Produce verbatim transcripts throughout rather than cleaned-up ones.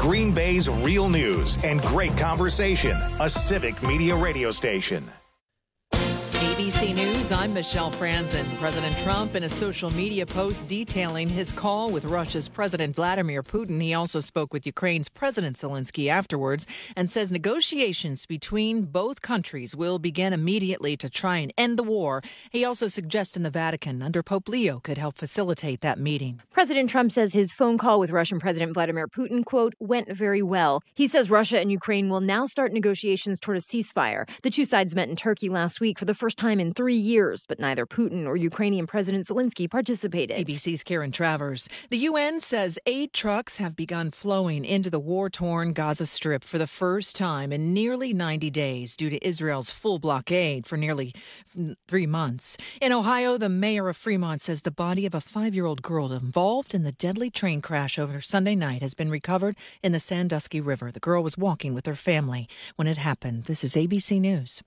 Green Bay's real news and great conversation. A Civic Media radio station. A B C News, I'm Michelle Franzen. President Trump, in a social media post detailing his call with Russia's President Vladimir Putin. He also spoke with Ukraine's President Zelensky afterwards and says negotiations between both countries will begin immediately to try and end the war. He also suggested the Vatican under Pope Leo could help facilitate that meeting. President Trump says his phone call with Russian President Vladimir Putin, quote, went very well. He says Russia and Ukraine will now start negotiations toward a ceasefire. The two sides met in Turkey last week for the first time in three years, but neither Putin or Ukrainian President Zelensky participated. A B C's Karen Travers. The U N says aid trucks have begun flowing into the war-torn Gaza Strip for the first time in nearly ninety days due to Israel's full blockade for nearly three months. In Ohio, the mayor of Fremont says the body of a five-year-old girl involved in the deadly train crash over Sunday night has been recovered in the Sandusky River. The girl was walking with her family when it happened. This is A B C News.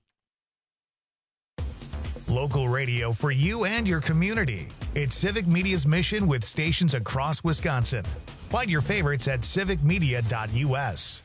Local radio for you and your community. It's Civic Media's mission with stations across Wisconsin. Find your favorites at civic media dot u s.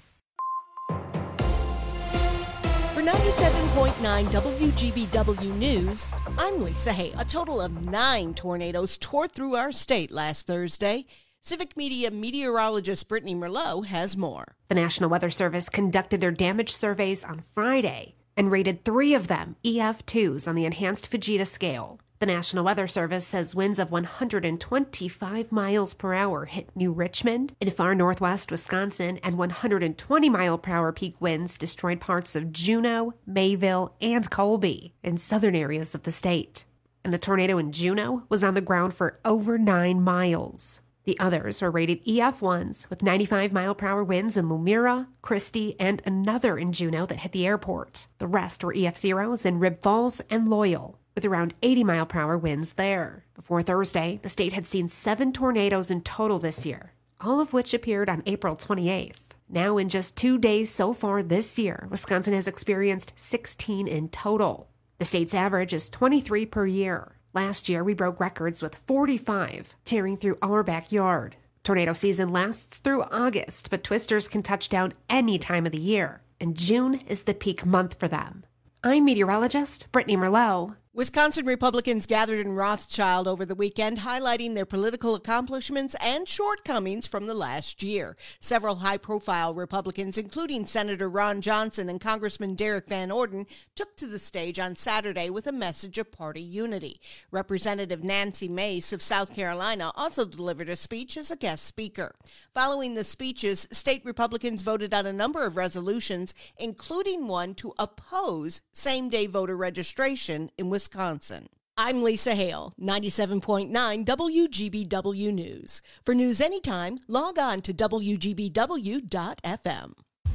For ninety-seven point nine W G B W News, I'm Lisa Hay. A total of nine tornadoes tore through our state last Thursday. Civic Media meteorologist Brittany Merlot has more. The National Weather Service conducted their damage surveys on Friday and rated three of them E F twos on the Enhanced Fujita scale. The National Weather Service says winds of one hundred twenty-five miles per hour hit New Richmond in far northwest Wisconsin, and one hundred twenty mile per hour peak winds destroyed parts of Juneau, Mayville, and Colby in southern areas of the state. And the tornado in Juneau was on the ground for over nine miles. The others were rated E F ones with ninety-five mile per hour winds in Lumira, Christie, and another in Juneau that hit the airport. The rest were E F zeros in Rib Falls and Loyal, with around eighty mile per hour winds there. Before Thursday, the state had seen seven tornadoes in total this year, all of which appeared on April twenty-eighth. Now, in just two days so far this year, Wisconsin has experienced sixteen in total. The state's average is twenty-three per year. Last year, we broke records with forty-five tearing through our backyard. Tornado season lasts through August, but twisters can touch down any time of the year, and June is the peak month for them. I'm meteorologist Brittany Merlot. Wisconsin Republicans gathered in Rothschild over the weekend, highlighting their political accomplishments and shortcomings from the last year. Several high-profile Republicans, including Senator Ron Johnson and Congressman Derek Van Orden, took to the stage on Saturday with a message of party unity. Representative Nancy Mace of South Carolina also delivered a speech as a guest speaker. Following the speeches, state Republicans voted on a number of resolutions, including one to oppose same-day voter registration in Wisconsin. Wisconsin. I'm Lisa Hale, ninety-seven point nine W G B W News. For news anytime, log on to W G B W dot F M.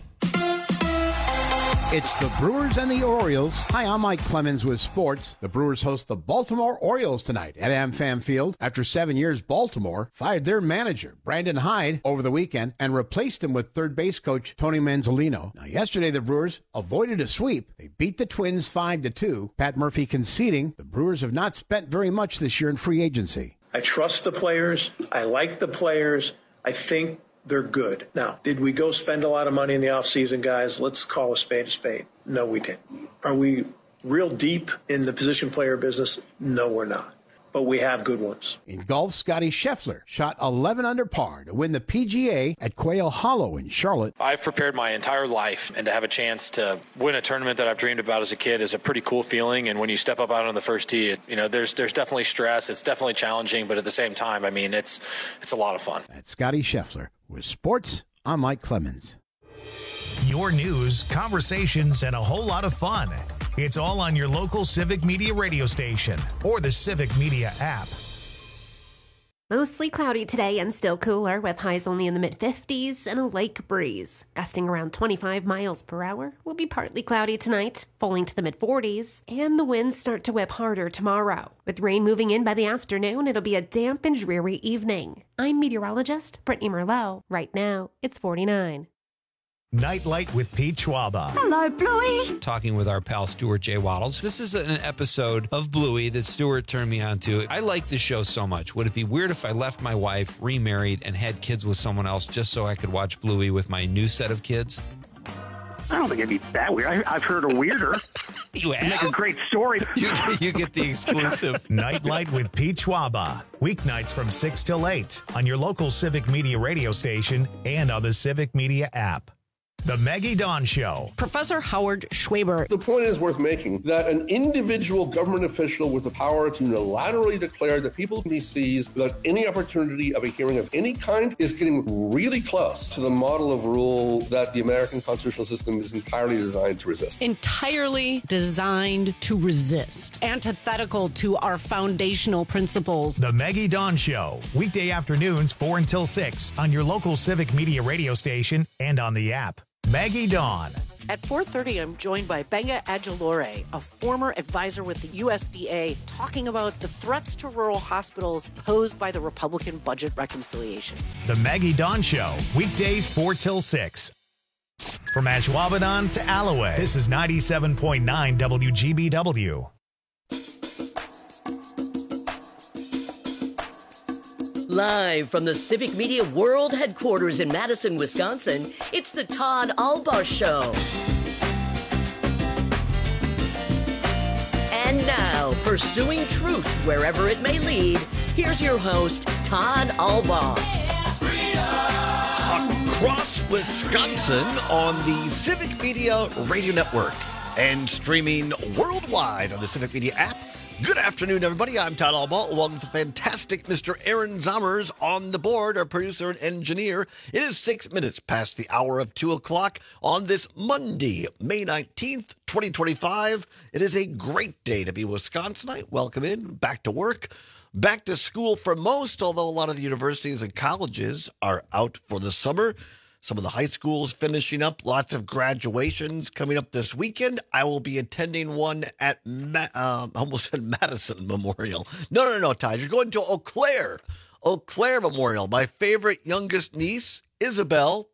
It's the Brewers and the Orioles. Hi, I'm Mike Clemens with sports. The Brewers host the Baltimore Orioles tonight at AmFam Field. After seven years, Baltimore fired their manager, Brandon Hyde, over the weekend and replaced him with third base coach Tony Manzolino. Now, yesterday, the Brewers avoided a sweep. They beat the Twins five to two. Pat Murphy conceding the Brewers have not spent very much this year in free agency. I trust the players. I like the players. I think they're good. Now, did we go spend a lot of money in the offseason, guys? Let's call a spade a spade. No, we didn't. Are we real deep in the position player business? No, we're not. But we have good ones. In golf, Scotty Scheffler shot eleven under par to win the P G A at Quail Hollow in Charlotte. I've prepared my entire life, and to have a chance to win a tournament that I've dreamed about as a kid is a pretty cool feeling. And when you step up out on the first tee, it, you know, there's there's definitely stress. It's definitely challenging, but at the same time, I mean, it's it's a lot of fun. That's Scotty Scheffler. With sports, I'm Mike Clemens. Your news, conversations, and a whole lot of fun. It's all on your local Civic Media radio station or the Civic Media app. Mostly cloudy today and still cooler, with highs only in the mid-fifties and a lake breeze. Gusting around twenty-five miles per hour. Will be partly cloudy tonight, falling to the mid-forties, and the winds start to whip harder tomorrow. With rain moving in by the afternoon, it'll be a damp and dreary evening. I'm meteorologist Brittany Merlot. Right now, it's forty-nine. Nightlight with Pete Schwaba. Hello, Bluey. Talking with our pal Stuart J. Waddles. This is an episode of Bluey that Stuart turned me on to. I like this show so much. Would it be weird if I left my wife, remarried, and had kids with someone else just so I could watch Bluey with my new set of kids? I don't think it'd be that weird. I, I've heard a weirder. You have? Make a great story. You, you get the exclusive. Nightlight with Pete Schwaba. Weeknights from six till eight on your local Civic Media radio station and on the Civic Media app. The Maggie Dawn Show. Professor Howard Schwaber. The point is worth making that an individual government official with the power to unilaterally declare that people he sees without any opportunity of a hearing of any kind is getting really close to the model of rule that the American constitutional system is entirely designed to resist. Entirely designed to resist. Antithetical to our foundational principles. The Maggie Dawn Show. Weekday afternoons, four until six on your local Civic Media radio station and on the app. Maggie Dawn. At four thirty, I'm joined by Benga Adjolore, a former advisor with the U S D A, talking about the threats to rural hospitals posed by the Republican budget reconciliation. The Maggie Dawn Show, weekdays four till six. From Ashwaubenon to Alloway, this is ninety-seven point nine W G B W. Live from the Civic Media World Headquarters in Madison, Wisconsin, it's the Todd Albaugh Show. And now, pursuing truth wherever it may lead, here's your host, Todd Albaugh. Across Wisconsin on the Civic Media Radio Network and streaming worldwide on the Civic Media app. Good afternoon, everybody. I'm Todd Albaugh, along with the fantastic Mister Aaron Zommers on the board, our producer and engineer. It is six minutes past the hour of two o'clock on this Monday, May nineteenth, twenty twenty-five. It is a great day to be Wisconsinite. Welcome in, back to work, back to school for most, although a lot of the universities and colleges are out for the summer. Some of the high schools finishing up. Lots of graduations coming up this weekend. I will be attending one at, Ma- um, I almost said Madison Memorial. No, no, no, Ty. You're going to Eau Claire. Eau Claire Memorial. My favorite youngest niece, Isabel,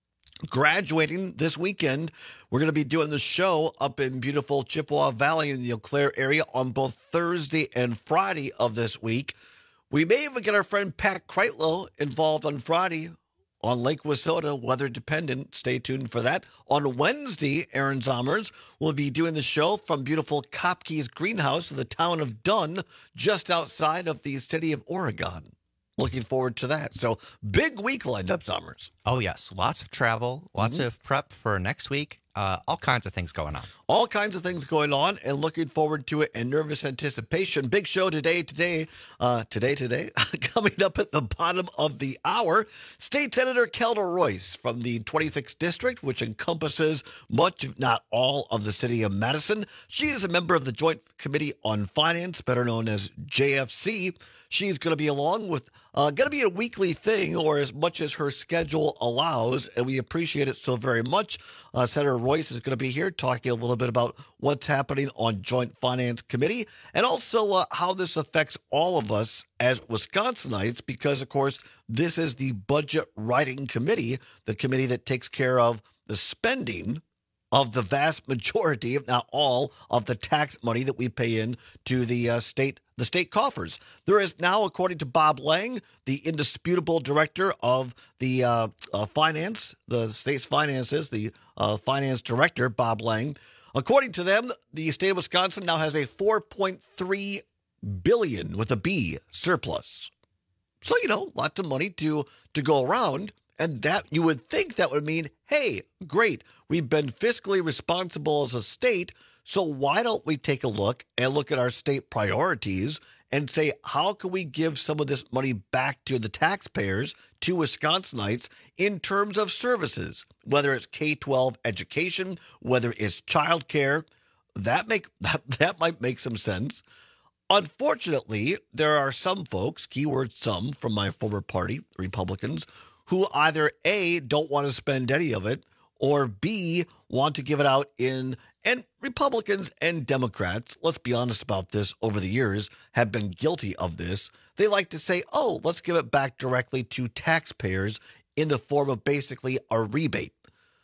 graduating this weekend. We're going to be doing the show up in beautiful Chippewa Valley in the Eau Claire area on both Thursday and Friday of this week. We may even get our friend Pat Kreitlow involved on Friday on Lake Wissota, weather dependent. Stay tuned for that. On Wednesday, Aaron Zommers will be doing the show from beautiful Kopke's Greenhouse in the town of Dunn, just outside of the city of Oregon. Looking forward to that. So big week lined up, Zommers. Oh, yes. Lots of travel, lots mm-hmm. of prep for next week. Uh, all kinds of things going on. All kinds of things going on, and looking forward to it in nervous anticipation. Big show today, today, uh, today, today. Coming up at the bottom of the hour, State Senator Kelda Royce from the twenty-sixth District, which encompasses much, if not all, of the city of Madison. She is a member of the Joint Committee on Finance, better known as J F C. She's going to be along with, uh, going to be a weekly thing, or as much as her schedule allows, and we appreciate it so very much. Uh, Senator Royce is going to be here talking a little bit about what's happening on Joint Finance Committee, and also uh, how this affects all of us as Wisconsinites, because, of course, this is the Budget Writing Committee, the committee that takes care of the spending of the vast majority, if not all, of the tax money that we pay in to the uh, state the state coffers. There is now, according to Bob Lang, the indisputable director of the uh, uh, finance, the state's finances, the uh, finance director, Bob Lang. According to them, the state of Wisconsin now has a four point three billion dollars with a B surplus. So, you know, lots of money to to go around. And that you would think that would mean, hey, great, we've been fiscally responsible as a state, so why don't we take a look and look at our state priorities and say, how can we give some of this money back to the taxpayers, to Wisconsinites, in terms of services, whether it's K twelve education, whether it's childcare. That make that, that might make some sense. Unfortunately, there are some folks, keyword some, from my former party, Republicans, who either A, don't want to spend any of it, or B, want to give it out in, and Republicans and Democrats, let's be honest about this, over the years, have been guilty of this. They like to say, oh, let's give it back directly to taxpayers in the form of basically a rebate.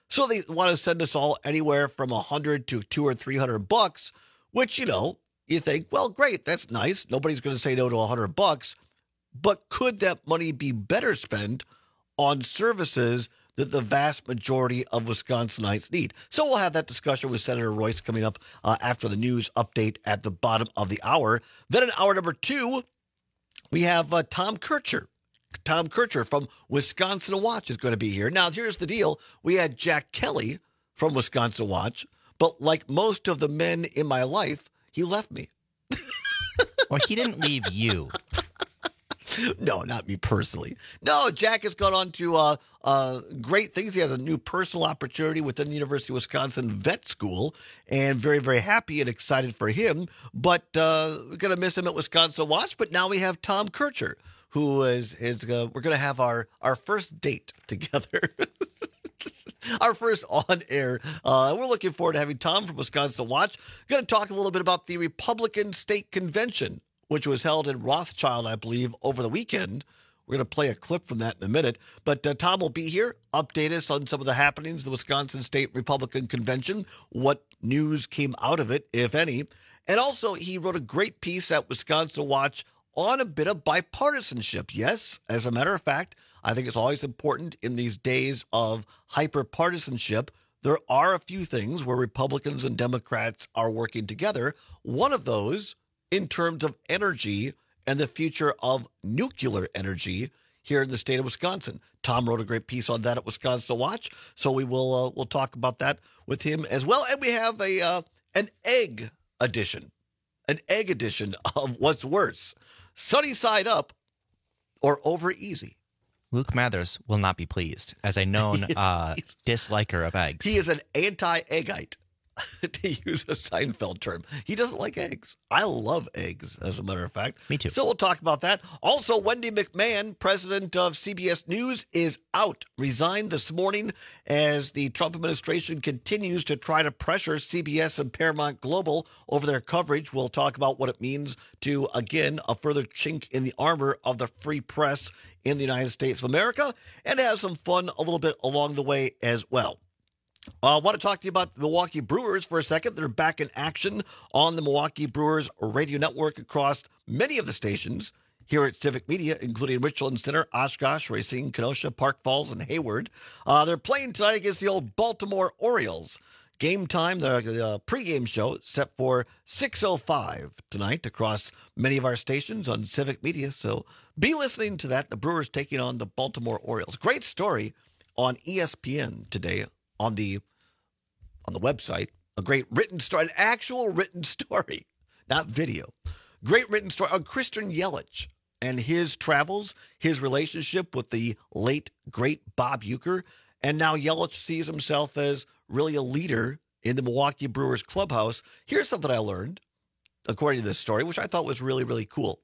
So they want to send us all anywhere from a hundred to two or three hundred bucks, which, you know, you think, well, great, that's nice. Nobody's going to say no to a hundred bucks. But could that money be better spent on services that the vast majority of Wisconsinites need? So we'll have that discussion with Senator Royce coming up uh, after the news update at the bottom of the hour. Then in hour number two, we have uh, Tom Kircher. Tom Kircher from Wisconsin Watch is going to be here. Now, here's the deal. We had Jack Kelly from Wisconsin Watch, but like most of the men in my life, he left me. Well, he didn't leave you. No, not me personally. No, Jack has gone on to uh, uh, great things. He has a new personal opportunity within the University of Wisconsin Vet School, and very, very happy and excited for him. But uh, we're going to miss him at Wisconsin Watch. But now we have Tom Kircher, who is, is uh, we're going to have our, our first date together. Our first on-air. Uh, we're looking forward to having Tom from Wisconsin Watch. Going to talk a little bit about the Republican State Convention, which was held in Rothschild, I believe, over the weekend. We're going to play a clip from that in a minute. But uh, Tom will be here, update us on some of the happenings of the Wisconsin State Republican Convention, what news came out of it, if any. And also, he wrote a great piece at Wisconsin Watch on a bit of bipartisanship. Yes, as a matter of fact, I think it's always important in these days of hyper-partisanship. There are a few things where Republicans and Democrats are working together. One of those, in terms of energy and the future of nuclear energy here in the state of Wisconsin. Tom wrote a great piece on that at Wisconsin Watch, so we will uh, we'll talk about that with him as well. And we have a uh, an egg edition, an egg edition of What's Worse, Sunny Side Up or Over Easy. Luke Mathers will not be pleased, as a known is, uh, disliker of eggs. He is an anti-eggite, to use a Seinfeld term. He doesn't like eggs. I love eggs, as a matter of fact. Me too. So we'll talk about that. Also, Wendy McMahon, president of C B S News, is out, resigned this morning as the Trump administration continues to try to pressure C B S and Paramount Global over their coverage. We'll talk about what it means to, again, a further chink in the armor of the free press in the United States of America, and have some fun a little bit along the way as well. I uh, want to talk to you about the Milwaukee Brewers for a second. They're back in action on the Milwaukee Brewers radio network across many of the stations here at Civic Media, including Richland Center, Oshkosh, Racine, Kenosha, Park Falls, and Hayward. Uh, they're playing tonight against the old Baltimore Orioles. Game time, the uh, pregame show set for six oh five tonight across many of our stations on Civic Media. So be listening to that. The Brewers taking on the Baltimore Orioles. Great story on E S P N today on the on the website. A great written story, an actual written story, not video. Great written story on Christian Yelich and his travels, his relationship with the late, great Bob Uecker. And now Yelich sees himself as really a leader in the Milwaukee Brewers clubhouse. Here's something I learned, according to this story, which I thought was really, really cool.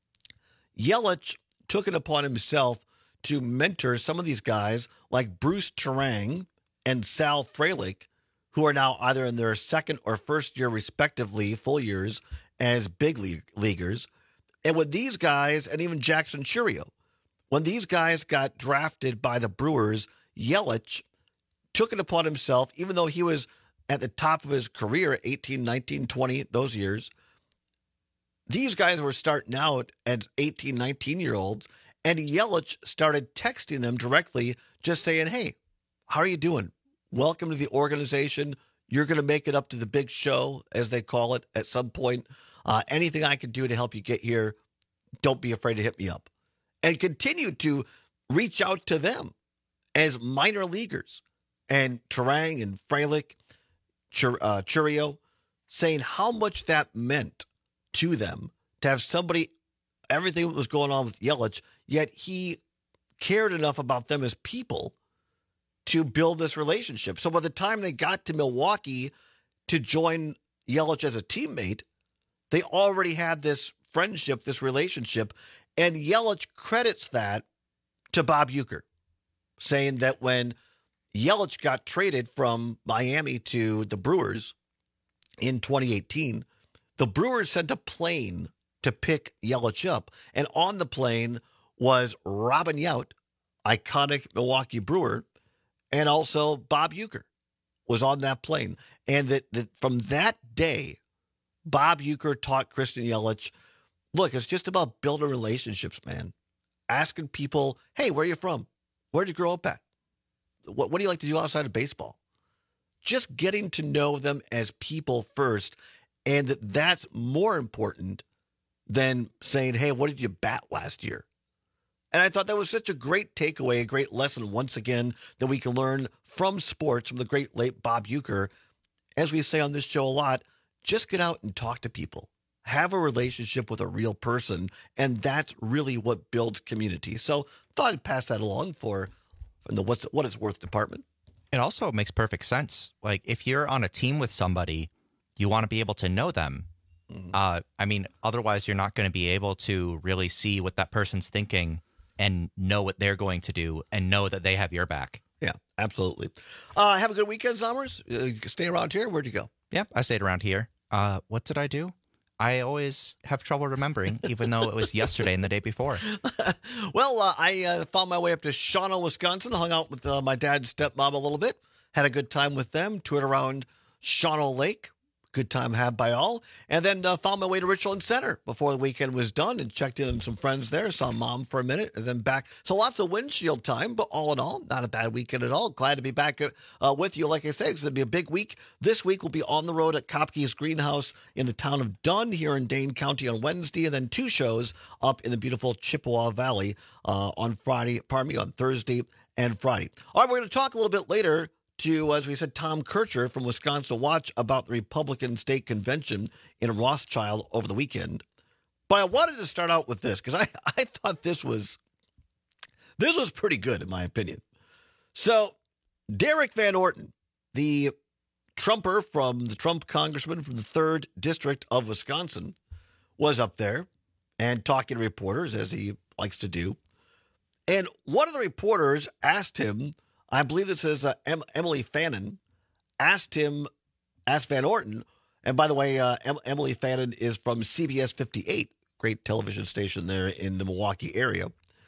Yelich took it upon himself to mentor some of these guys like Bruce Turang and Sal Frelick, who are now either in their second or first year, respectively, full years as big league- leaguers. And when these guys, and even Jackson Chourio, when these guys got drafted by the Brewers, Yelich took it upon himself, even though he was at the top of his career, eighteen, nineteen, twenty, those years. These guys were starting out as eighteen, nineteen-year-olds, and Yelich started texting them directly, just saying, hey, how are you doing? Welcome to the organization. You're going to make it up to the big show, as they call it, at some point. Uh, anything I can do to help you get here, don't be afraid to hit me up. And continue to reach out to them as minor leaguers. And Turang and Frelick, Chur, uh, Chourio, saying how much that meant to them to have somebody, everything that was going on with Yelich, yet he cared enough about them as people to build this relationship. So by the time they got to Milwaukee to join Yelich as a teammate, they already had this friendship, this relationship, and Yelich credits that to Bob Uecker, saying that when Yelich got traded from Miami to the Brewers in twenty eighteen, the Brewers sent a plane to pick Yelich up. And on the plane was Robin Yount, iconic Milwaukee Brewer, and also Bob Uecker was on that plane. And that, that from that day, Bob Uecker taught Christian Yelich, look, it's just about building relationships, man. Asking people, hey, where are you from? Where'd you grow up at? What, what do you like to do outside of baseball? Just getting to know them as people first, and that that's more important than saying, hey, what did you bat last year? And I thought that was such a great takeaway, a great lesson, once again, that we can learn from sports, from the great late Bob Uecker. As we say on this show a lot, just get out and talk to people. Have a relationship with a real person, and that's really what builds community. So thought I'd pass that along for from the What's What It's Worth department. It also makes perfect sense. Like, if you're on a team with somebody, you want to be able to know them. Mm-hmm. Uh, I mean, otherwise you're not going to be able to really see what that person's thinking and know what they're going to do and know that they have your back. Yeah, absolutely. Uh, have a good weekend, Zommers. Uh, stay around here. Where'd you go? Yeah, I stayed around here. Uh, what did I do? I always have trouble remembering, even though it was yesterday and the day before. Well, uh, I uh, found my way up to Shawano, Wisconsin, hung out with uh, my dad and stepmom a little bit, had a good time with them, toured around Shawano Lake. Good time had by all. And then uh, found my way to Richland Center before the weekend was done and checked in on some friends there. Saw mom for a minute and then back. So lots of windshield time, but all in all, not a bad weekend at all. Glad to be back uh, with you. Like I said, it's going to be a big week. This week we'll be on the road at Kopke's Greenhouse in the town of Dunn here in Dane County on Wednesday, and then two shows up in the beautiful Chippewa Valley uh, on Friday, pardon me, on Thursday and Friday. All right, we're going to talk a little bit later to, as we said, Tom Kircher from Wisconsin Watch about the Republican State Convention in Rothschild over the weekend. But I wanted to start out with this because I, I thought this was this was pretty good, in my opinion. So Derek Van Orton, the Trumper from the Trump congressman from the third District of Wisconsin, was up there and talking to reporters, as he likes to do. And one of the reporters asked him, I believe it says uh, em- Emily Fannin asked him, asked Van Orton, and by the way, uh, em- Emily Fannin is from C B S fifty-eight, great television station there in the Milwaukee area,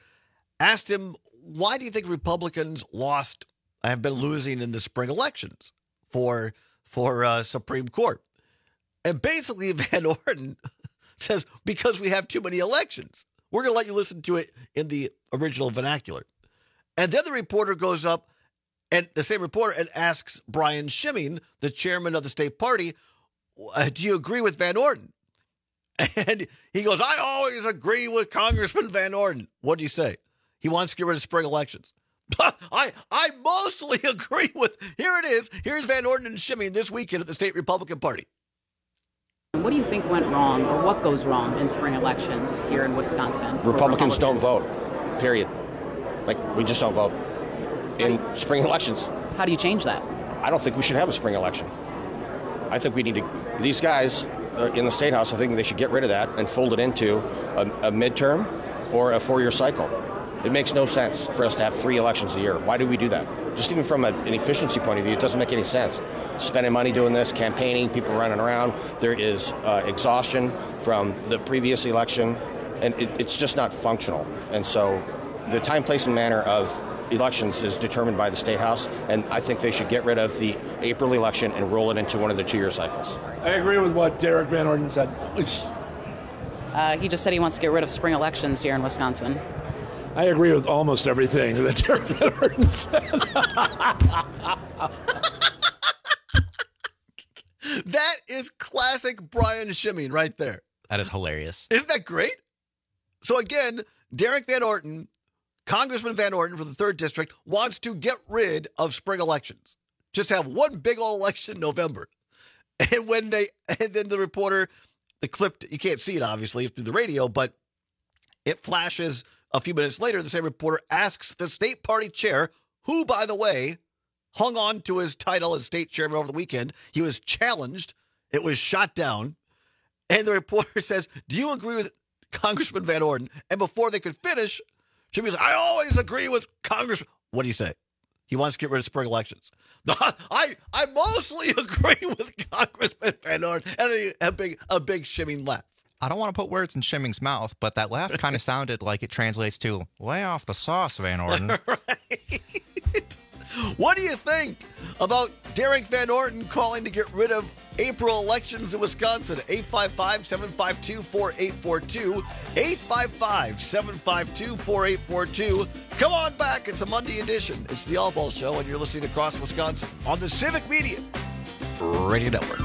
asked him, why do you think Republicans lost, have been losing in the spring elections for, for uh, Supreme Court? And basically Van Orton says, because we have too many elections. We're going to let you listen to it in the original vernacular. And then the reporter goes up, and the same reporter, and asks Brian Schimming, the chairman of the state party, do you agree with Van Orton? And he goes, I always agree with Congressman Van Orton. What do you say? He wants to get rid of spring elections. I I mostly agree with, here it is, here's Van Orton and Schimming this weekend at the state Republican Party. What do you think went wrong, or what goes wrong in spring elections here in Wisconsin? Republicans, Republicans? don't vote, period. Like, we just don't vote in spring elections. How do you change that? I don't think we should have a spring election. I think we need to, these guys uh, in the State House, I think they should get rid of that and fold it into a, a midterm or a four-year cycle. It makes no sense for us to have three elections a year. Why do we do that? Just even from a, an efficiency point of view, it doesn't make any sense. Spending money doing this, campaigning, people running around. There is uh, exhaustion from the previous election, and it, it's just not functional. And so the time, place, and manner of elections is determined by the State House, and I think they should get rid of the April election and roll it into one of the two-year cycles. I agree with what Derek Van Orton said. Uh, he just said he wants to get rid of spring elections here in Wisconsin. I agree with almost everything that Derek Van Orton said. That is classic Brian Schimming right there. That is hilarious. Isn't that great? So again, Derek Van Orton, Congressman Van Orton from the third District, wants to get rid of spring elections. Just have one big old election in November. And when they, and then the reporter, the clip, you can't see it obviously through the radio, but it flashes a few minutes later. The same reporter asks the state party chair, who, by the way, hung on to his title as state chairman over the weekend. He was challenged. It was shot down. And the reporter says, do you agree with Congressman Van Orton? And before they could finish, Jimmy says, I always agree with Congressman. What do you say? He wants to get rid of spring elections. I I mostly agree with Congressman Van Orton. And a, a big a big shimming laugh. I don't want to put words in Schimming's mouth, but that laugh kind of sounded like it translates to lay off the sauce, Van Orton. Right. What do you think about Derek Van Orton calling to get rid of April elections in Wisconsin? eight five five, seven five two, four eight four two. eight five five, seven five two, four eight four two. Come on back. It's a Monday edition. It's the All Ball Show, and you're listening across Wisconsin on the Civic Media Radio Network.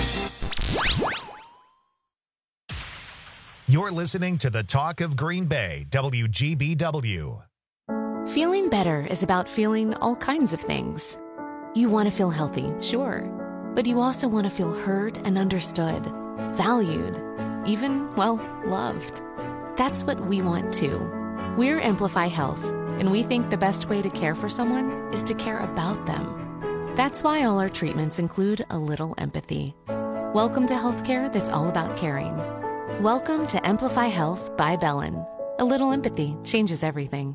You're listening to the Talk of Green Bay, W G B W. Feeling better is about feeling all kinds of things. You want to feel healthy, sure. But you also want to feel heard and understood, valued, even, well, loved. That's what we want too. We're Amplify Health, and we think the best way to care for someone is to care about them. That's why all our treatments include a little empathy. Welcome to healthcare that's all about caring. Welcome to Amplify Health by Bellin. A little empathy changes everything.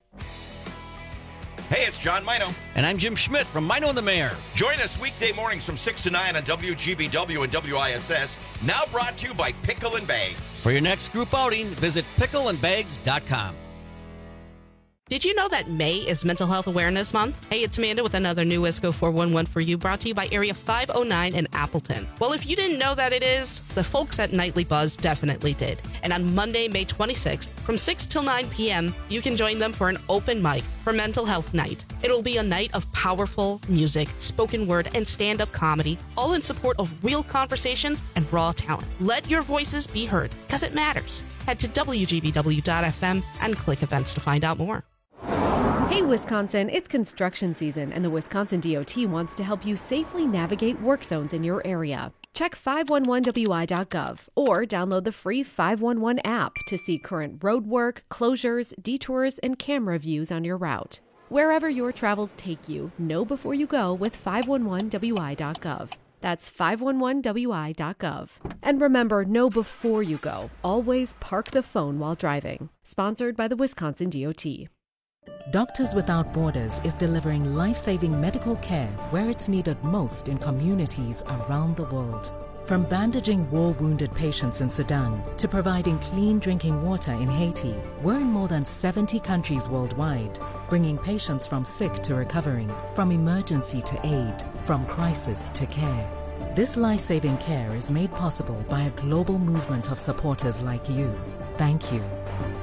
Hey, it's John Mino. And I'm Jim Schmidt from Mino and the Mayor. Join us weekday mornings from six to nine on W G B W and W I S S. Now brought to you by Pickle and Bags. For your next group outing, visit pickle and bags dot com. Did you know that May is Mental Health Awareness Month? Hey, it's Amanda with another new WISCO four one one for you, brought to you by Area five oh nine in Appleton. Well, if you didn't know that it is, the folks at Nightly Buzz definitely did. And on Monday, May twenty-sixth, from six till nine p.m., you can join them for an open mic for Mental Health Night. It'll be a night of powerful music, spoken word, and stand-up comedy, all in support of real conversations and raw talent. Let your voices be heard, because it matters. Head to W G B W dot F M and click events to find out more. Hey Wisconsin, it's construction season and the Wisconsin D O T wants to help you safely navigate work zones in your area. Check five one one W I dot gov or download the free five one one app to see current road work, closures, detours, and camera views on your route. Wherever your travels take you, know before you go with five one one W I dot gov. That's five one one W I dot gov. And remember, know before you go. Always park the phone while driving. Sponsored by the Wisconsin D O T. Doctors Without Borders is delivering life-saving medical care where it's needed most in communities around the world. From bandaging war-wounded patients in Sudan to providing clean drinking water in Haiti, we're in more than seventy countries worldwide, bringing patients from sick to recovering, from emergency to aid, from crisis to care. This life-saving care is made possible by a global movement of supporters like you. Thank you.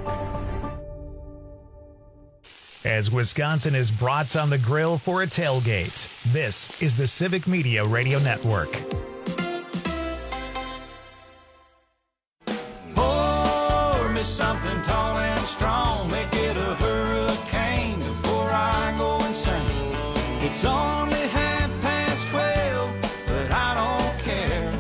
As Wisconsin is brats on the grill for a tailgate, this is the Civic Media Radio Network. Pour me something tall and strong, make it a hurricane before I go insane. It's only half past twelve, but I don't care.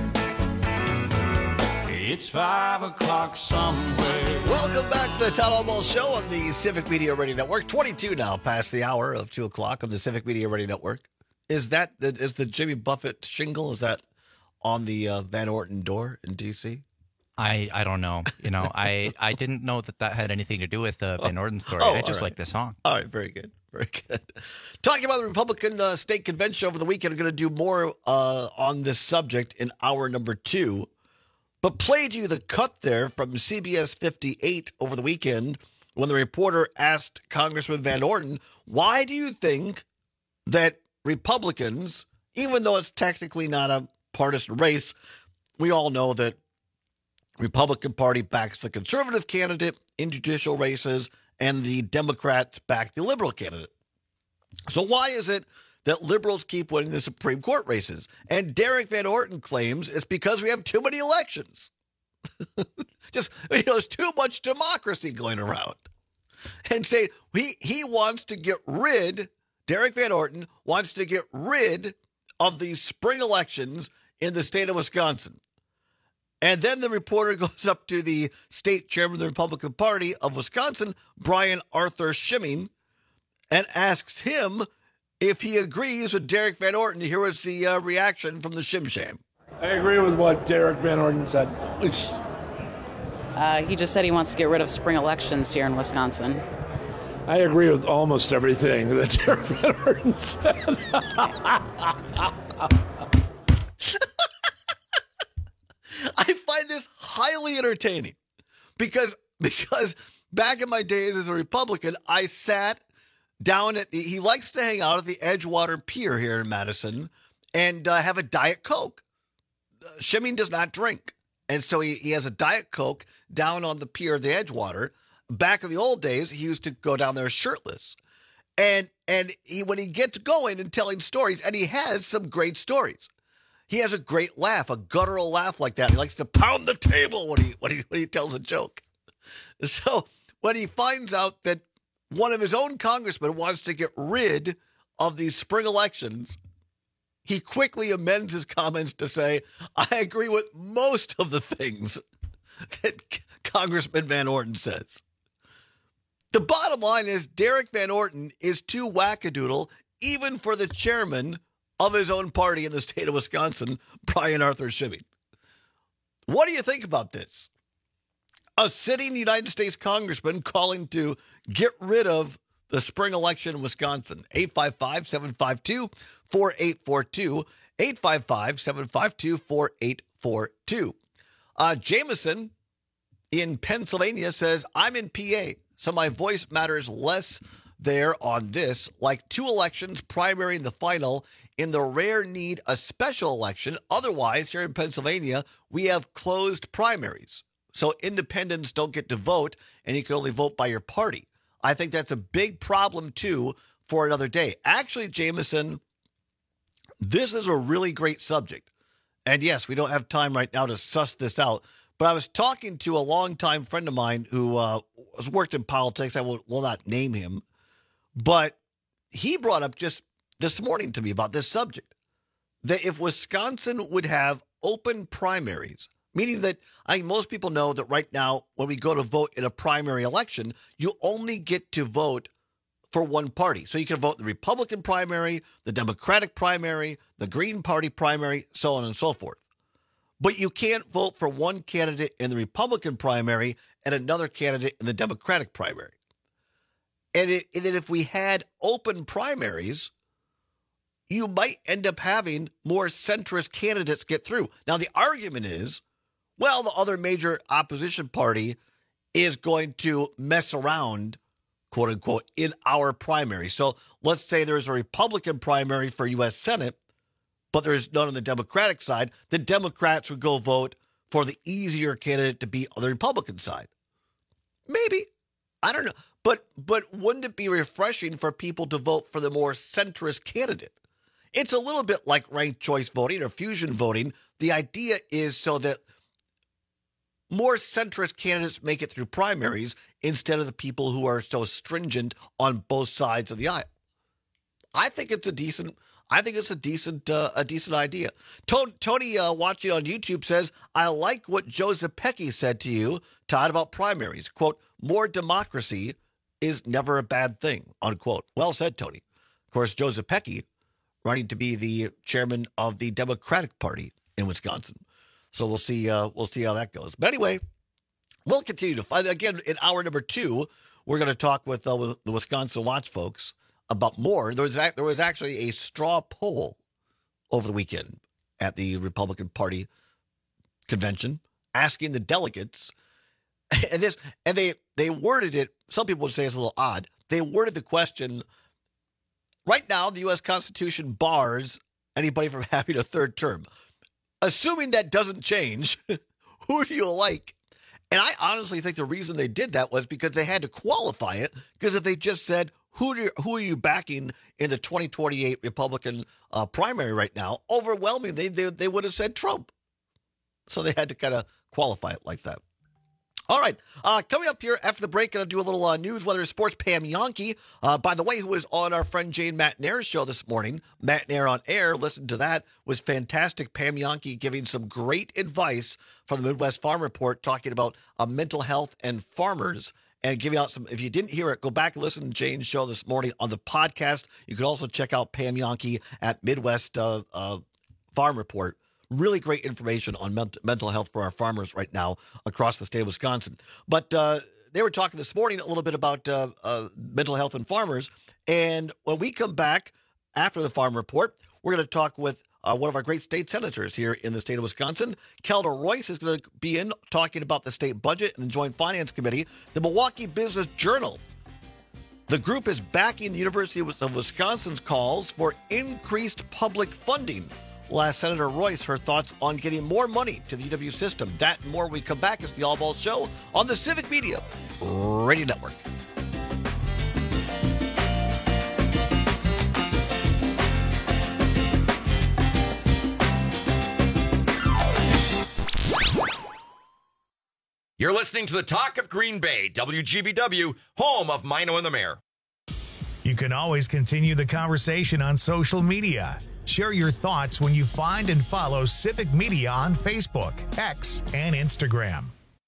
It's five o'clock somewhere. Welcome back to the Town Ball Show on the Civic Media Radio Network. twenty-two now past the hour of two o'clock on the Civic Media Radio Network. Is that the, is the Jimmy Buffett shingle, is that on the uh, Van Orton door in D C? I, I don't know. You know, I, I didn't know that that had anything to do with the Van Orton story. Oh, I just right. like the song. All right, very good. Very good. Talking about the Republican uh, state convention over the weekend, I'm going to do more uh, on this subject in hour number two. But played you the cut there from C B S fifty-eight over the weekend when the reporter asked Congressman Van Orton, why do you think that Republicans, even though it's technically not a partisan race, we all know that Republican Party backs the conservative candidate in judicial races and the Democrats back the liberal candidate. So why is it that liberals keep winning the Supreme Court races? And Derek Van Orton claims it's because we have too many elections. Just, you know, there's too much democracy going around. And say he, he wants to get rid, Derek Van Orton wants to get rid of the spring elections in the state of Wisconsin. And then the reporter goes up to the state chairman of the Republican Party of Wisconsin, Brian Arthur Schimming, and asks him if he agrees with Derek Van Orton. Here is the uh, reaction from the Shim Sham. I agree with what Derek Van Orton said. Uh, he just said he wants to get rid of spring elections here in Wisconsin. I agree with almost everything that Derek Van Orton said. I find this highly entertaining because because back in my days as a Republican, I sat down at the, he likes to hang out at the Edgewater Pier here in Madison and uh, have a Diet Coke. Uh, Shimmy does not drink. And so he, he has a Diet Coke down on the pier of the Edgewater. Back in the old days, he used to go down there shirtless. And and he when he gets going and telling stories, and he has some great stories. He has a great laugh, a guttural laugh like that. He likes to pound the table when he when he when he tells a joke. So when he finds out that one of his own congressmen wants to get rid of these spring elections, he quickly amends his comments to say, I agree with most of the things that Congressman Van Orton says. The bottom line is Derek Van Orton is too wackadoodle, even for the chairman of his own party in the state of Wisconsin, Brian Arthur Shimmy. What do you think about this? A sitting United States congressman calling to get rid of the spring election in Wisconsin. eight five five, seven five two, four eight four two. eight five five, seven five two, four eight four two. Uh, Jameson in Pennsylvania says, I'm in P A, so my voice matters less there on this. Like two elections, primary and the final, in the rare need a special election. Otherwise, here in Pennsylvania, we have closed primaries. So independents don't get to vote, and you can only vote by your party. I think that's a big problem, too, for another day. Actually, Jameson, this is a really great subject. And yes, we don't have time right now to suss this out. But I was talking to a longtime friend of mine who uh, has worked in politics. I will, will not name him. But he brought up just this morning to me about this subject, that if Wisconsin would have open primaries, meaning that I think most people know that right now, when we go to vote in a primary election, you only get to vote for one party. So you can vote the Republican primary, the Democratic primary, the Green Party primary, so on and so forth. But you can't vote for one candidate in the Republican primary and another candidate in the Democratic primary. And, it, and if we had open primaries, you might end up having more centrist candidates get through. Now, the argument is, well, the other major opposition party is going to mess around, quote unquote, in our primary. So let's say there's a Republican primary for U S Senate, but there's none on the Democratic side. The Democrats would go vote for the easier candidate to be on the Republican side. Maybe. I don't know. But but wouldn't it be refreshing for people to vote for the more centrist candidate? It's a little bit like ranked choice voting or fusion voting. The idea is so that more centrist candidates make it through primaries instead of the people who are so stringent on both sides of the aisle. I think it's a decent. I think it's a decent, uh, a decent idea. Tony, Tony uh, watching on YouTube says, "I like what Joe Zepecki said to you, Todd, about primaries. Quote: more democracy is never a bad thing." Unquote. Well said, Tony. Of course, Joe Zepecki running to be the chairman of the Democratic Party in Wisconsin. So we'll see. Uh, we'll see how that goes. But anyway, we'll continue to find again in hour number two. We're going to talk with, uh, with the Wisconsin Watch folks about more. There was there was actually a straw poll over the weekend at the Republican Party convention asking the delegates, and this and they they worded it. Some people would say it's a little odd. They worded the question. Right now, the U S Constitution bars anybody from having a third term. Assuming that doesn't change, who do you like? And I honestly think the reason they did that was because they had to qualify it. Because if they just said, who do you, who are you backing in the twenty twenty-eight Republican uh, primary right now, overwhelmingly, they, they would have said Trump. So they had to kind of qualify it like that. All right, uh, coming up here after the break, going to do a little uh, news, weather, and sports. Pam Yonke, uh, by the way, who was on our friend Jane McNair's show this morning, McNair on Air. Listen to that. Was fantastic. Pam Yonke giving some great advice from the Midwest Farm Report, talking about uh, mental health and farmers, and giving out some. If you didn't hear it, go back and listen to Jane's show this morning on the podcast. You can also check out Pam Yonke at Midwest uh, uh, Farm Report. Really great information on ment- mental health for our farmers right now across the state of Wisconsin. But uh, they were talking this morning a little bit about uh, uh, mental health and farmers. And when we come back after the Farm Report, we're going to talk with uh, one of our great state senators here in the state of Wisconsin. Kelda Royce is going to be in talking about the state budget and the Joint Finance Committee. The Milwaukee Business Journal The group is backing the University of Wisconsin's calls for increased public funding. We'll ask Senator Royce her thoughts on getting more money to the U W system. That and more when we come back. It's the All Ball Show on the Civic Media Radio Network. You're listening to the Talk of Green Bay, W G B W, home of Mino and the Mayor. You can always continue the conversation on social media. Share your thoughts when you find and follow Civic Media on Facebook, X, and Instagram.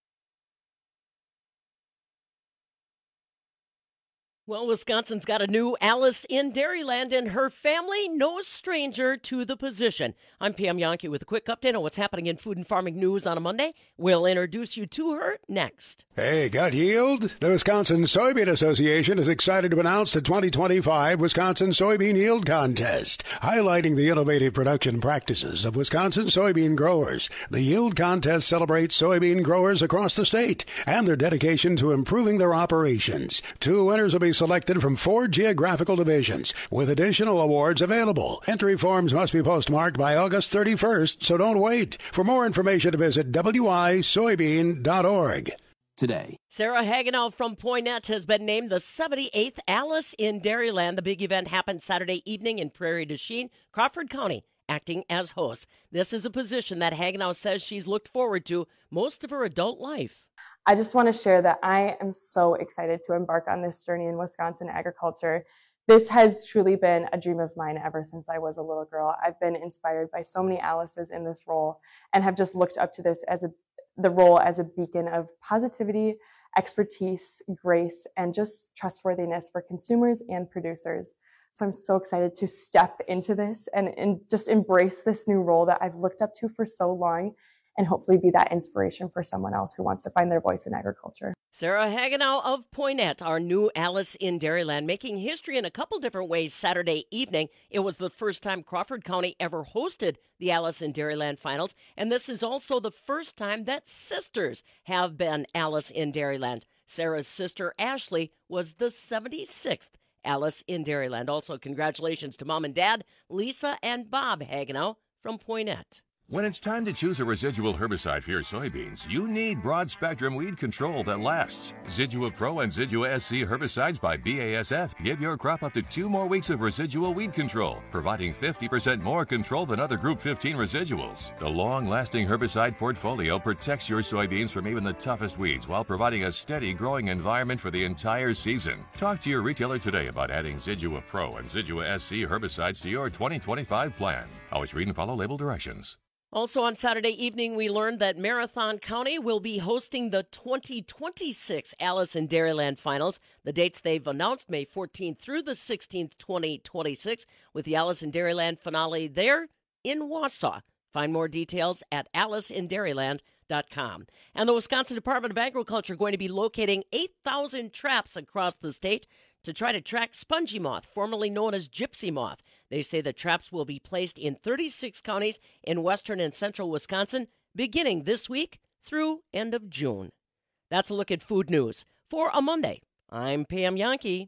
Well, Wisconsin's got a new Alice in Dairyland, and her family no stranger to the position. I'm Pam Yonke with a quick update on what's happening in food and farming news on a Monday. We'll introduce you to her next. Hey, got yield? The Wisconsin Soybean Association is excited to announce the twenty twenty-five Wisconsin Soybean Yield Contest, highlighting the innovative production practices of Wisconsin soybean growers. The Yield Contest celebrates soybean growers across the state and their dedication to improving their operations. Two winners will be selected from four geographical divisions, with additional awards available. Entry forms must be postmarked by August thirty-first, so don't wait. For more information, visit w i soybean dot org. Today, Sarah Hagenow from Poynette has been named the seventy-eighth Alice in Dairyland. The big event happened Saturday evening in Prairie du Chien, Crawford County, acting as host. This is a position that Hagenow says she's looked forward to most of her adult life. I just want to share that I am so excited to embark on this journey in Wisconsin agriculture. This has truly been a dream of mine ever since I was a little girl. I've been inspired by so many Alices in this role and have just looked up to this as a, the role as a beacon of positivity, expertise, grace, and just trustworthiness for consumers and producers. So I'm so excited to step into this and, and just embrace this new role that I've looked up to for so long, and hopefully be that inspiration for someone else who wants to find their voice in agriculture. Sarah Hagenow of Poynette, our new Alice in Dairyland, making history in a couple different ways Saturday evening. It was the first time Crawford County ever hosted the Alice in Dairyland finals, and this is also the first time that sisters have been Alice in Dairyland. Sarah's sister, Ashley, was the seventy-sixth Alice in Dairyland. Also, congratulations to Mom and Dad, Lisa and Bob Hagenow from Poynette. When it's time to choose a residual herbicide for your soybeans, you need broad-spectrum weed control that lasts. Zidua Pro and Zidua S C herbicides by B A S F give your crop up to two more weeks of residual weed control, providing fifty percent more control than other Group fifteen residuals. The long-lasting herbicide portfolio protects your soybeans from even the toughest weeds while providing a steady growing environment for the entire season. Talk to your retailer today about adding Zidua Pro and Zidua S C herbicides to your twenty twenty-five plan. Always read and follow label directions. Also on Saturday evening, we learned that Marathon County will be hosting the twenty twenty-six Alice in Dairyland Finals. The dates they've announced, May fourteenth through the sixteenth, twenty twenty-six, with the Alice in Dairyland finale there in Wausau. Find more details at alice in dairyland dot com. And the Wisconsin Department of Agriculture going to be locating eight thousand traps across the state to try to track spongy moth, formerly known as gypsy moth. They say the traps will be placed in thirty-six counties in western and central Wisconsin, beginning this week through end of June. That's a look at food news for a Monday. I'm Pam Yonke.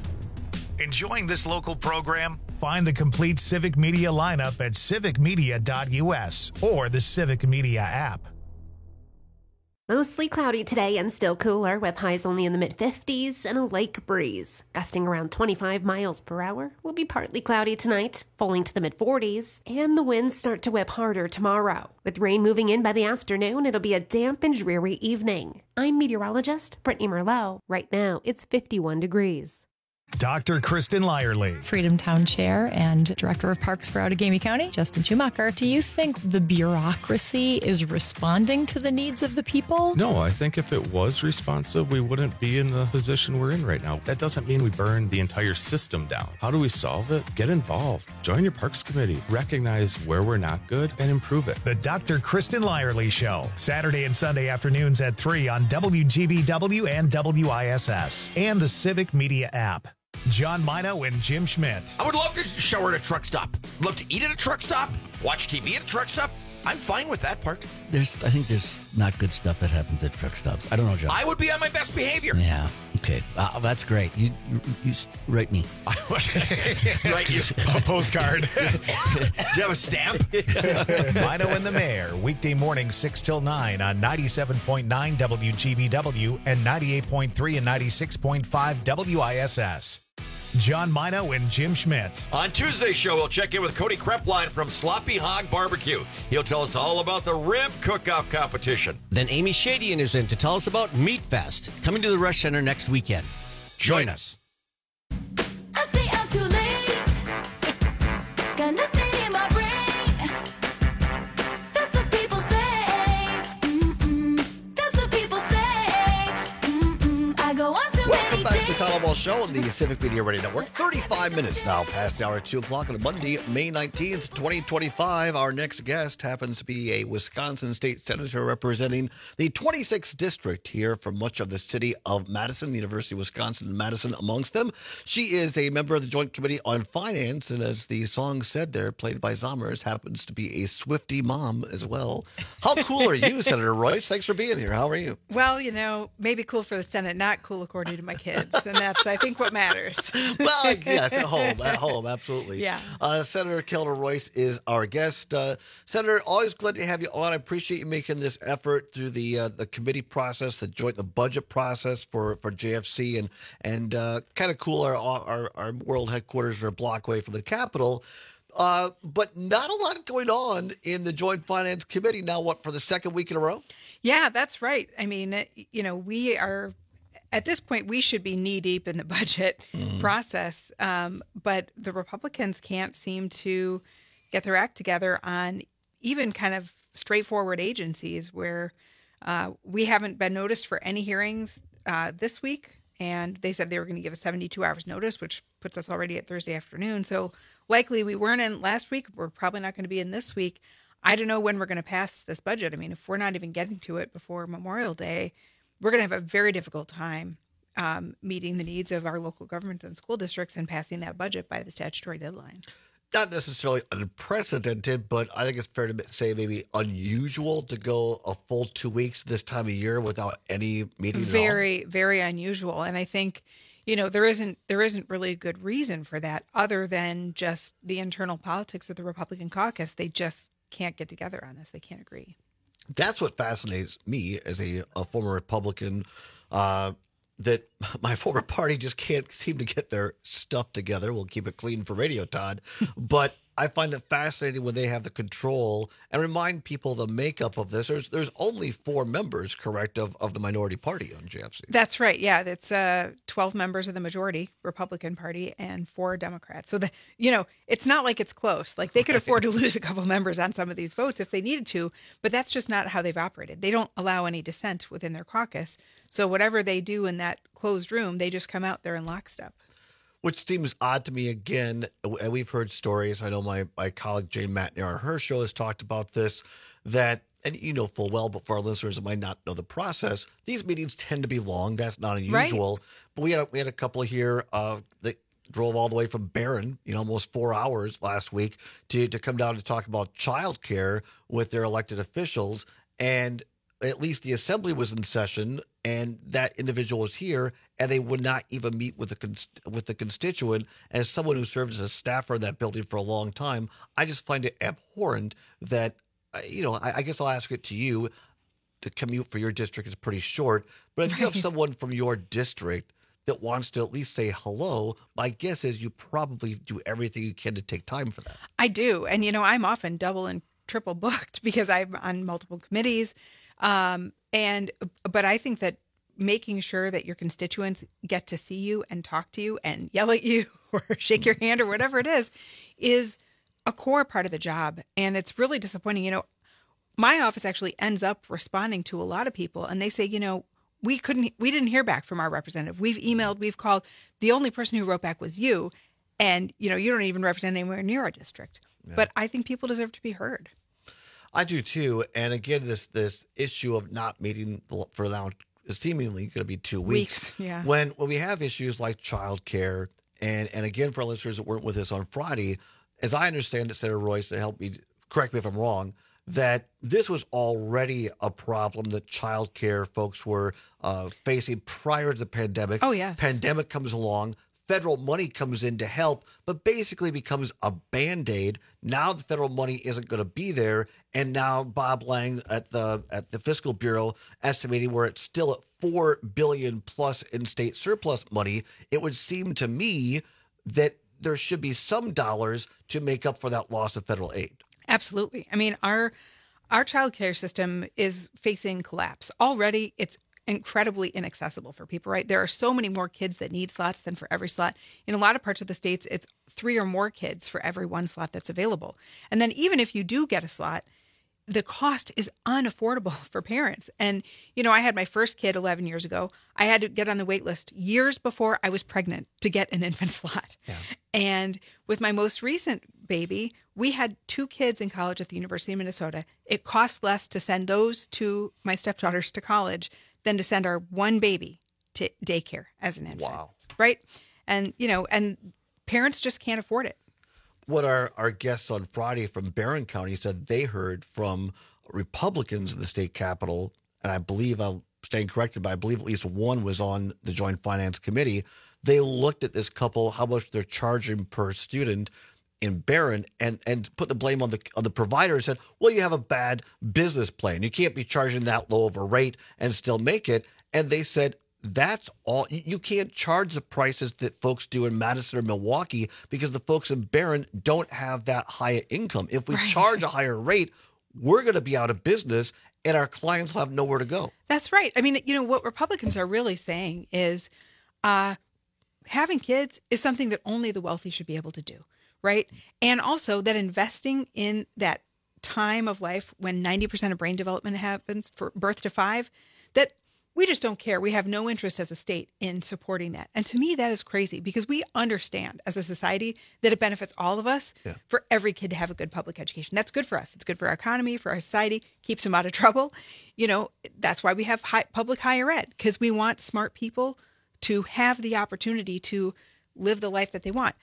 Enjoying this local program? Find the complete Civic Media lineup at civic media dot u s or the Civic Media app. Mostly cloudy today and still cooler, with highs only in the mid-fifties and a lake breeze. Gusting around twenty-five miles per hour. Will be partly cloudy tonight, falling to the mid-forties, and the winds start to whip harder tomorrow. With rain moving in by the afternoon, it'll be a damp and dreary evening. I'm meteorologist Brittany Merlot. Right now, it's fifty-one degrees. Doctor Kristen Lyerly. Freedom Town Chair and Director of Parks for Outagamie County, Justin Schumacher. Do you think the bureaucracy is responding to the needs of the people? No, I think if it was responsive, we wouldn't be in the position we're in right now. That doesn't mean we burn the entire system down. How do we solve it? Get involved. Join your Parks Committee. Recognize where we're not good and improve it. The Doctor Kristen Lyerly Show. Saturday and Sunday afternoons at three on W G B W and W I S S and the Civic Media app. John Mino and Jim Schmidt. I would love to shower at a truck stop. Love to eat at a truck stop. Watch T V at a truck stop. I'm fine with that part. There's, I think there's not good stuff that happens at truck stops. I don't know, John. I would be on my best behavior. Yeah. Okay, uh, that's great. You, you, you s- write me. Right, you A postcard. Do you have a stamp? Mino and the Mayor, weekday morning six till nine on ninety-seven point nine W G B W and ninety-eight point three and ninety-six point five W I S S. John Mino and Jim Schmidt. On Tuesday's show, we'll check in with Cody Krepline from Sloppy Hog Barbecue. He'll tell us all about the rib cook-off competition. Then Amy Shadian is in to tell us about Meat Fest, coming to the Rush Center next weekend. Join us. I stay out too late. Got nothing in my brain. That's what people say. Mm-mm. That's what people say. Mm-mm. I go on too Welcome many back to the days. Tyler Ball Show on the Civic Media Radio Network. thirty-five minutes now past the hour, two o'clock on Monday, May nineteenth, twenty twenty-five. Our next guest happens to be a Wisconsin State Senator representing the twenty-sixth District here from much of the city of Madison, the University of Wisconsin-Madison amongst them. She is a member of the Joint Committee on Finance, and as the song said there, played by Zommers, happens to be a Swiftie mom as well. How cool are you, Senator Royce? Thanks for being here. How are you? Well, you know, maybe cool for the Senate, not cool according to my kids. And that's, I think, what matters. Well, yes, at home, at home, absolutely. Yeah. Uh, Senator Kelda Royce is our guest. Uh, Senator, always glad to have you on. I appreciate you making this effort through the uh, the committee process, the joint, the budget process for, for J F C, and and uh, kind of cool. Our, our our world headquarters are a block away from the Capitol. Uh, but not a lot going on in the Joint Finance Committee now. What, for the second week in a row? Yeah, that's right. I mean, you know, we are, at this point, we should be knee deep in the budget Mm-hmm. process. Um, but the Republicans can't seem to get their act together on even kind of straightforward agencies where uh, we haven't been noticed for any hearings uh, this week. And they said they were going to give us seventy-two hours notice, which puts us already at Thursday afternoon. So likely we weren't in last week. We're probably not going to be in this week. I don't know when we're going to pass this budget. I mean, if we're not even getting to it before Memorial Day, we're going to have a very difficult time um, meeting the needs of our local governments and school districts and passing that budget by the statutory deadline. Not necessarily unprecedented, but I think it's fair to say maybe unusual to go a full two weeks this time of year without any meeting at all. Very, very unusual. And I think, you know, there isn't there isn't really a good reason for that other than just the internal politics of the Republican caucus. They just can't get together on this. They can't agree. That's what fascinates me as a, a former Republican, uh, that my former party just can't seem to get their stuff together. We'll keep it clean for Radio Todd. But I find it fascinating when they have the control and remind people the makeup of this. There's there's only four members, correct, of, of the minority party on J F C. That's right. Yeah, it's uh, twelve members of the majority Republican Party and four Democrats. So, the, you know, it's not like it's close. Like they could afford to lose a couple members on some of these votes if they needed to, but that's just not how they've operated. They don't allow any dissent within their caucus. So whatever they do in that closed room, they just come out there in lockstep. Which seems odd to me again, and we've heard stories. I know my, my colleague Jane Matnier on her show has talked about this, that, and you know full well, but for our listeners that might not know the process, these meetings tend to be long. That's not unusual. Right. But we had a, we had a couple here uh, that drove all the way from Barron, you know, almost four hours last week to, to come down to talk about childcare with their elected officials. And at least the assembly was in session, and that individual was here, and they would not even meet with the cons- with the constituent. As someone who served as a staffer in that building for a long time, I just find it abhorrent that, uh, you know, I, I guess I'll ask it to you. The commute for your district is pretty short, but if you have someone from your district that wants to at least say hello, my guess is you probably do everything you can to take time for that. I do. And, you know, I'm often double and triple booked because I'm on multiple committees. Um, and, but I think that making sure that your constituents get to see you and talk to you and yell at you or shake your hand or whatever it is, is a core part of the job. And it's really disappointing. You know, my office actually ends up responding to a lot of people, and they say, you know, we couldn't, we didn't hear back from our representative. We've emailed, we've called. The only person who wrote back was you. And, you know, you don't even represent anywhere near our district. Yeah. But I think people deserve to be heard. I do too. And again, this this issue of not meeting for now seemingly going to be two weeks. Weeks, yeah. When when we have issues like childcare, and and again for our listeners that weren't with us on Friday, as I understand it, Senator Royce, to help me correct me if I'm wrong, that this was already a problem that childcare folks were uh, facing prior to the pandemic. Oh, yes. Pandemic comes along. Federal money comes in to help, but basically becomes a Band-Aid. Now the federal money isn't going to be there, and now Bob Lang at the at the Fiscal Bureau estimating we're at still at four billion dollars plus in state surplus money. It would seem to me that there should be some dollars to make up for that loss of federal aid. Absolutely. I mean, our our childcare system is facing collapse already. It's incredibly inaccessible for people, right? There are so many more kids that need slots than for every slot. In a lot of parts of the states, it's three or more kids for every one slot that's available. And then even if you do get a slot, the cost is unaffordable for parents. And, you know, I had my first kid eleven years ago. I had to get on the wait list years before I was pregnant to get an infant slot. Yeah. And with my most recent baby, we had two kids in college at the University of Minnesota. It cost less to send those two, my stepdaughters, to college than to send our one baby to daycare as an infant. Wow. Right? And, you know, and parents just can't afford it. What our, our guests on Friday from Barron County said they heard from Republicans in the state capitol, and I believe, I'm staying corrected, but I believe at least one was on the Joint Finance Committee. They looked at this couple, how much they're charging per student in Barron, and and put the blame on the on the provider and said, well, you have a bad business plan. You can't be charging that low of a rate and still make it. And they said, that's all. You can't charge the prices that folks do in Madison or Milwaukee because the folks in Barron don't have that high income. If we Right. charge a higher rate, we're going to be out of business and our clients will have nowhere to go. That's right. I mean, you know, what Republicans are really saying is uh, having kids is something that only the wealthy should be able to do, right? And also that investing in that time of life when ninety percent of brain development happens for birth to five, that we just don't care. We have no interest as a state in supporting that. And to me, that is crazy because we understand as a society that it benefits all of us Yeah. for every kid to have a good public education. That's good for us. It's good for our economy, for our society, keeps them out of trouble. You know, that's why we have high, public higher ed, because we want smart people to have the opportunity to live the life that they want.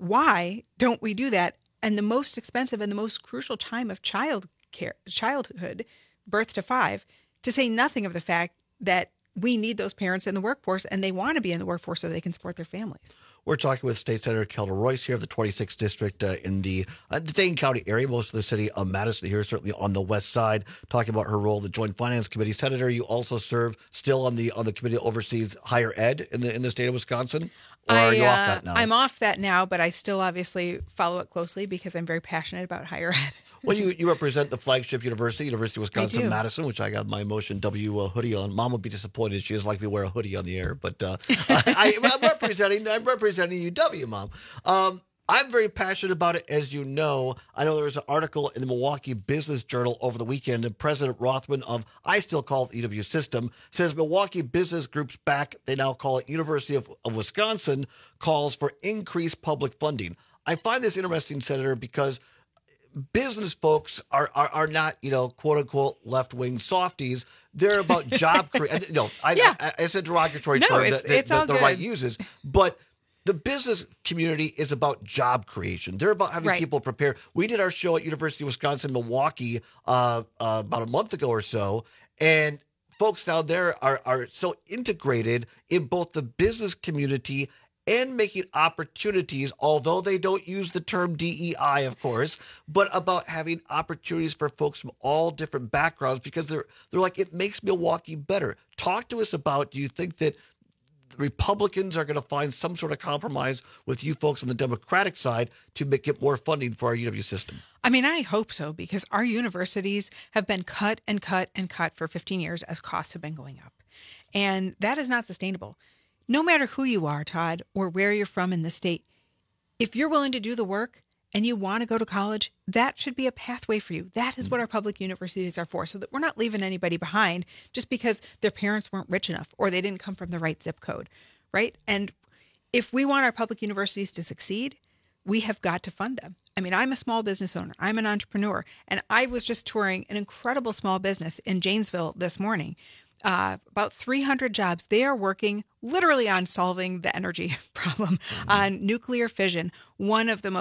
Why don't we do that? And the most expensive and the most crucial time of child care, childhood, birth to five, to say nothing of the fact that we need those parents in the workforce and they want to be in the workforce so they can support their families. We're talking with State Senator Kelda Royce here of the twenty-sixth District uh, in the, uh, the Dane County area, most of the city of Madison here, certainly on the west side, talking about her role in the Joint Finance Committee. Senator, you also serve still on the on the committee that oversees higher ed in the in the state of Wisconsin? Or I, are you uh, off that now? I'm off that now, but I still obviously follow it closely because I'm very passionate about higher ed. Well, you, you represent the flagship university, University of I Wisconsin do. Madison, which I got my Motion W uh, hoodie on. Mom would be disappointed. She doesn't like me wear a hoodie on the air, but uh, I, I'm representing I'm representing U W, Mom. Um, I'm very passionate about it, as you know. I know there was an article in the Milwaukee Business Journal over the weekend, and President Rothman of, I still call it the U W system, says Milwaukee Business Group's back, they now call it University of, of Wisconsin, calls for increased public funding. I find this interesting, Senator, because business folks are, are are not, you know, quote unquote left wing softies. They're about job creation. No, I, Yeah. I, I, it's a derogatory No, term it's- that, that, it's all that the right good. uses, but the business community is about job creation. They're about having Right. people prepare. We did our show at University of Wisconsin Milwaukee uh, uh, about a month ago or so, and folks down there are are so integrated in both the business community and making opportunities, although they don't use the term D E I, of course, but about having opportunities for folks from all different backgrounds because they're they're like, it makes Milwaukee better. Talk to us about, do you think that the Republicans are going to find some sort of compromise with you folks on the Democratic side to make it more funding for our U W system? I mean, I hope so, because our universities have been cut and cut and cut for fifteen years as costs have been going up. And that is not sustainable. No matter who you are, Todd, or where you're from in the state, if you're willing to do the work and you want to go to college, that should be a pathway for you. That is what our public universities are for, so that we're not leaving anybody behind just because their parents weren't rich enough or they didn't come from the right zip code, right? And if we want our public universities to succeed, we have got to fund them. I mean, I'm a small business owner. I'm an entrepreneur. And I was just touring an incredible small business in Janesville this morning. Uh, about three hundred jobs. They are working literally on solving the energy problem, on nuclear fission, one of the most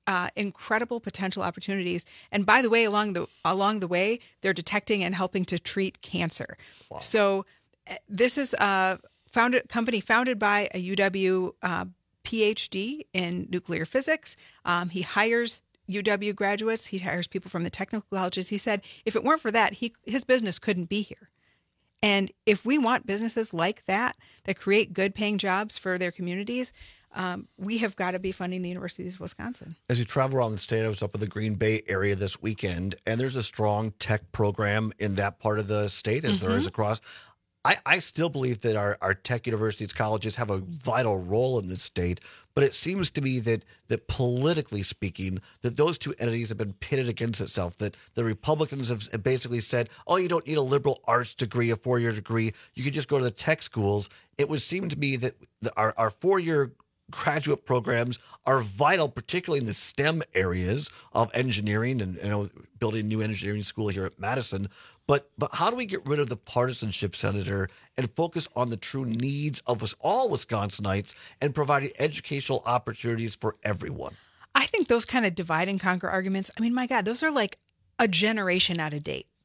uh, incredible potential opportunities. And by the way, along the along the way, they're detecting and helping to treat cancer. Wow. So uh, this is a founded company founded by a U W uh, PhD in nuclear physics. Um, he hires U W graduates. He hires people from the technical colleges. He said if it weren't for that, he his business couldn't be here. And if we want businesses like that, that create good paying jobs for their communities, um, we have got to be funding the universities of Wisconsin. As you travel around the state, I was up in the Green Bay area this weekend, and there's a strong tech program in that part of the state as mm-hmm. there is across. I, I still believe that our, our tech universities, colleges have a vital role in this state, but it seems to me that that politically speaking, that those two entities have been pitted against itself, that the Republicans have basically said, oh, you don't need a liberal arts degree, a four-year degree. You could just go to the tech schools. It would seem to me that the, our, our four-year graduate programs are vital, particularly in the STEM areas of engineering and you know building a new engineering school here at Madison. But but how do we get rid of the partisanship, Senator, and focus on the true needs of us all Wisconsinites and providing educational opportunities for everyone? I think those kind of divide and conquer arguments, I mean, my God, those are like a generation out of date.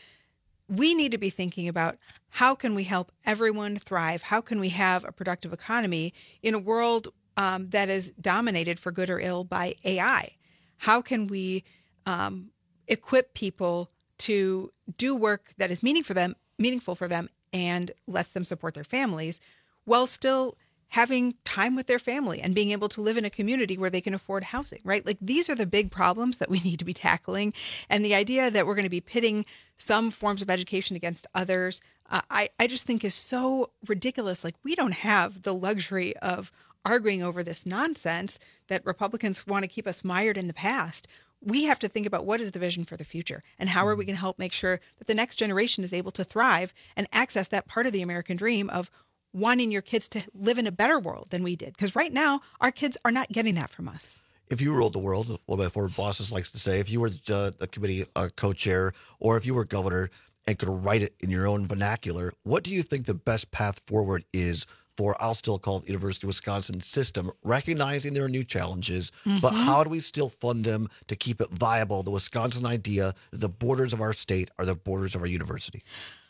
We need to be thinking about how can we help everyone thrive? How can we have a productive economy in a world um, that is dominated for good or ill by A I? How can we um, equip people to do work that is meaning for them, meaningful for them and lets them support their families while still having time with their family and being able to live in a community where they can afford housing, right? Like these are the big problems that we need to be tackling. And the idea that we're going to be pitting some forms of education against others, uh, I, I just think is so ridiculous. Like we don't have the luxury of arguing over this nonsense that Republicans want to keep us mired in the past. We have to think about what is the vision for the future and how are we going to help make sure that the next generation is able to thrive and access that part of the American dream of wanting your kids to live in a better world than we did. Because right now, our kids are not getting that from us. If you ruled the world, one of my former bosses likes to say, if you were the, the committee uh, co-chair or if you were governor and could write it in your own vernacular, what do you think the best path forward is for, I'll still call it the University of Wisconsin system, recognizing there are new challenges, mm-hmm. but how do we still fund them to keep it viable, the Wisconsin idea that the borders of our state are the borders of our university?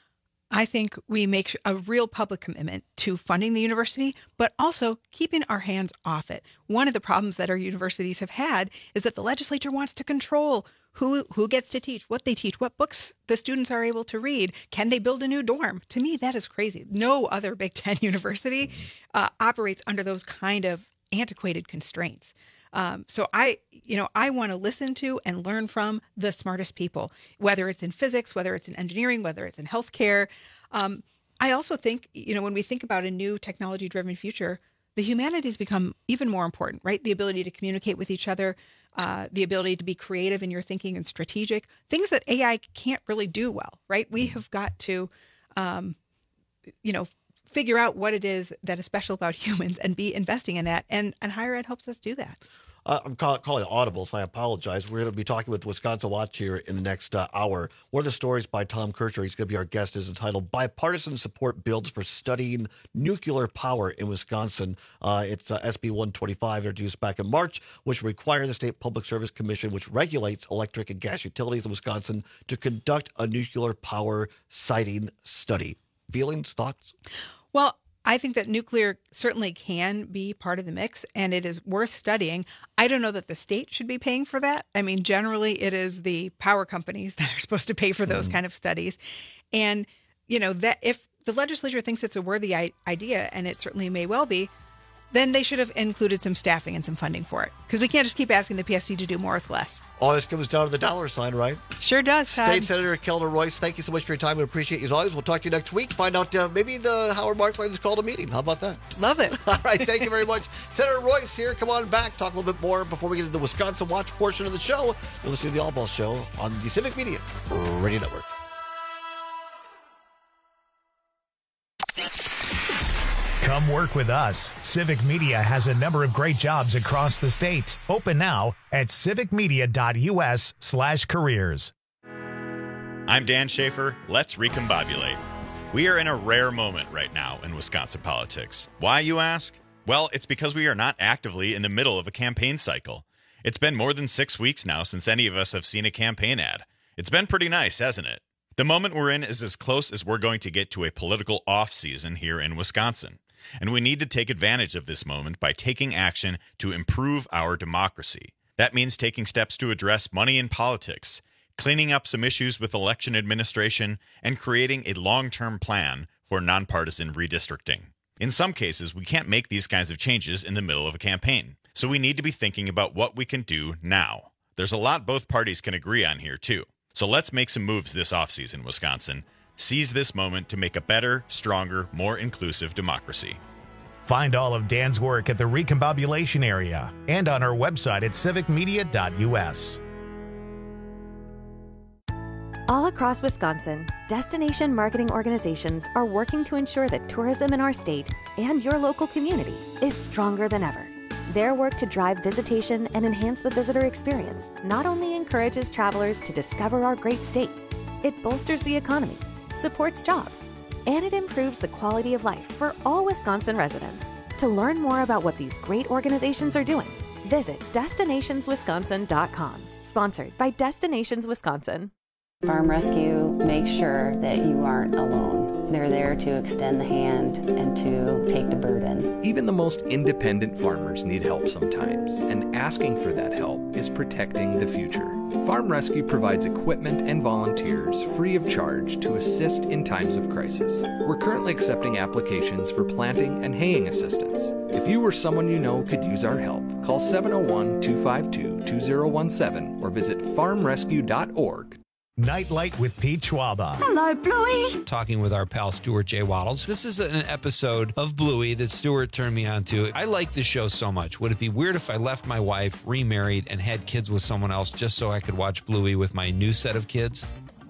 I think we make a real public commitment to funding the university, but also keeping our hands off it. One of the problems that our universities have had is that the legislature wants to control who who gets to teach, what they teach, what books the students are able to read. Can they build a new dorm? To me, that is crazy. No other Big Ten university uh, operates under those kind of antiquated constraints. Um, so I, you know, I want to listen to and learn from the smartest people, whether it's in physics, whether it's in engineering, whether it's in healthcare. Um, I also think, you know, when we think about a new technology-driven future, the humanities become even more important, right? The ability to communicate with each other, uh, the ability to be creative in your thinking and strategic, things that A I can't really do well, right? We have got to, um, you know, figure out what it is that is special about humans and be investing in that. And, and higher ed helps us do that. Uh, I'm call, calling audible, so I apologize. We're going to be talking with Wisconsin Watch here in the next uh, hour. One of the stories by Tom Kircher, he's going to be our guest, is entitled Bipartisan Support Builds for Studying Nuclear Power in Wisconsin. Uh, it's uh, S B one twenty-five, introduced back in March, which require the State Public Service Commission, which regulates electric and gas utilities in Wisconsin, to conduct a nuclear power siting study. Feelings, thoughts? Well, I think that nuclear certainly can be part of the mix, and it is worth studying. I don't know that the state should be paying for that. I mean, generally, it is the power companies that are supposed to pay for those mm. kind of studies. And, you know, that if the legislature thinks it's a worthy I- idea, and it certainly may well be, then they should have included some staffing and some funding for it. Because we can't just keep asking the P S C to do more with less. All this comes down to the dollar sign, right? Sure does, Todd. State Senator Kelda Royce, thank you so much for your time. We appreciate you as always. We'll talk to you next week. Find out uh, maybe the Howard Marks line has called a meeting. How about that? Love it. All right, thank you very much. Senator Royce here. Come on back. Talk a little bit more before we get into the Wisconsin Watch portion of the show. You'll listen to the All Ball Show on the Civic Media Radio Network. Come work with us. Civic Media has a number of great jobs across the state. Open now at civicmedia.us slash careers. I'm Dan Schaefer. Let's recombobulate. We are in a rare moment right now in Wisconsin politics. Why, you ask? Well, it's because we are not actively in the middle of a campaign cycle. It's been more than six weeks now since any of us have seen a campaign ad. It's been pretty nice, hasn't it? The moment we're in is as close as we're going to get to a political off-season here in Wisconsin. And we need to take advantage of this moment by taking action to improve our democracy. That means taking steps to address money in politics, cleaning up some issues with election administration, and creating a long-term plan for nonpartisan redistricting. In some cases, we can't make these kinds of changes in the middle of a campaign, so we need to be thinking about what we can do now. There's a lot both parties can agree on here, too. So let's make some moves this offseason, Wisconsin. Seize this moment to make a better, stronger, more inclusive democracy. Find all of Dan's work at the Recombobulation area and on our website at civic media dot u s. All across Wisconsin, destination marketing organizations are working to ensure that tourism in our state and your local community is stronger than ever. Their work to drive visitation and enhance the visitor experience not only encourages travelers to discover our great state, it bolsters the economy, supports jobs, and it improves the quality of life for all Wisconsin residents. To learn more about what these great organizations are doing, visit destinations wisconsin dot com. Sponsored by Destinations Wisconsin. Farm Rescue makes sure that you aren't alone. They're there to extend the hand and to take the burden. Even the most independent farmers need help sometimes, and asking for that help is protecting the future. Farm Rescue provides equipment and volunteers free of charge to assist in times of crisis. We're currently accepting applications for planting and haying assistance. If you or someone you know could use our help, call seven oh one, two five two, two oh one seven or visit farm rescue dot org. Nightlight with Pete Schwaba. Hello, Bluey. Talking with our pal Stuart J. Waddles. This is an episode of Bluey that Stuart turned me on to. I like this show so much. Would it be weird if I left my wife, remarried, and had kids with someone else just so I could watch Bluey with my new set of kids?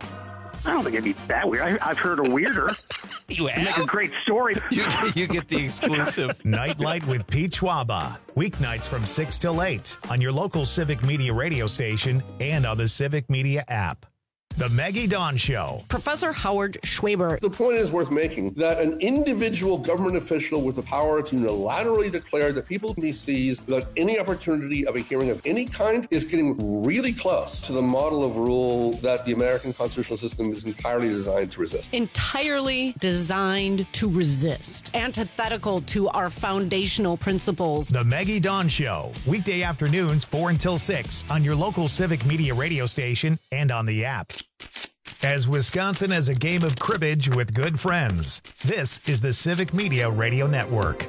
I don't think it'd be that weird. I, I've heard a weirder. You have? Make a great story. You, you get the exclusive. Nightlight with Pete Schwaba. Weeknights from six till eight on your local Civic Media radio station and on the Civic Media app. The Maggie Dawn Show. Professor Howard Schwaber. The point is worth making that an individual government official with the power to unilaterally declare that people he sees without any opportunity of a hearing of any kind is getting really close to the model of rule that the American constitutional system is entirely designed to resist. Entirely designed to resist. Antithetical to our foundational principles. The Maggie Dawn Show. Weekday afternoons, four until six on your local Civic Media radio station and on the app. As Wisconsin has a game of cribbage with good friends, this is the Civic Media Radio Network.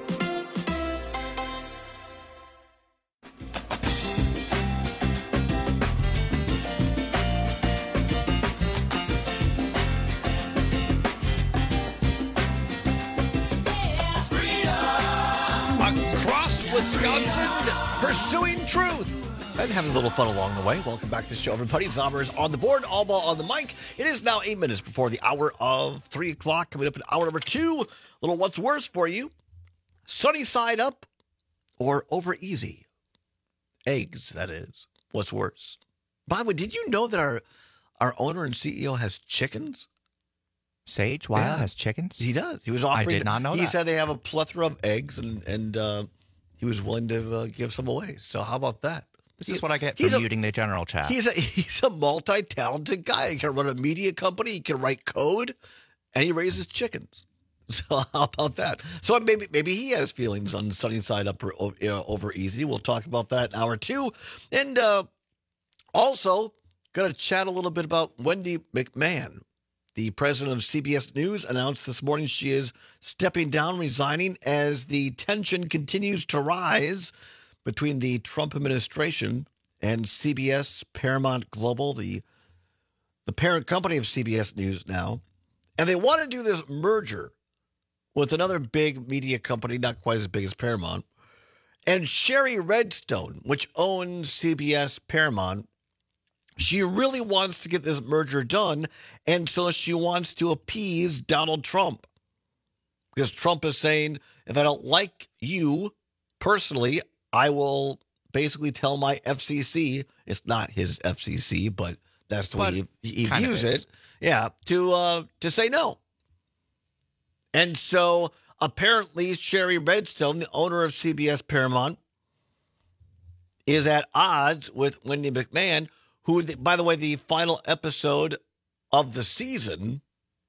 Across Wisconsin, pursuing truth and having a little fun along the way. Welcome back to the show, everybody. Zombers on the board, all ball on the mic. It is now eight minutes before the hour of three o'clock. Coming up in hour number two, a little what's worse for you. Sunny side up or over easy? Eggs, that is. What's worse? By the way, did you know that our our owner and C E O has chickens? Sage Wild Yeah. has chickens? He does. He was offering. I did not know he that. said they have a plethora of eggs, and and uh, he was willing to uh, give some away. So how about that? This is what I get He's for a- muting the general chat. He's a he's a multi-talented guy. He can run a media company. He can write code, and he raises chickens. So how about that? So maybe maybe he has feelings on the sunny side up or, o- you know, over easy. We'll talk about that in hour two, and uh, also going to chat a little bit about Wendy McMahon. The president of C B S News announced this morning she is stepping down, resigning as the tension continues to rise between the Trump administration and C B S, Paramount Global, the the parent company of C B S News now. And they want to do this merger with another big media company, not quite as big as Paramount. And Sherry Redstone, which owns C B S Paramount, she really wants to get this merger done, and so she wants to appease Donald Trump. Because Trump is saying, if I don't like you personally, I will basically tell my F C C, it's not his F C C, but that's the But way he, he kind of views is. it, yeah, to uh, to say no. And so apparently Sherry Redstone, the owner of C B S Paramount, is at odds with Wendy McMahon, who, by the way, the final episode of the season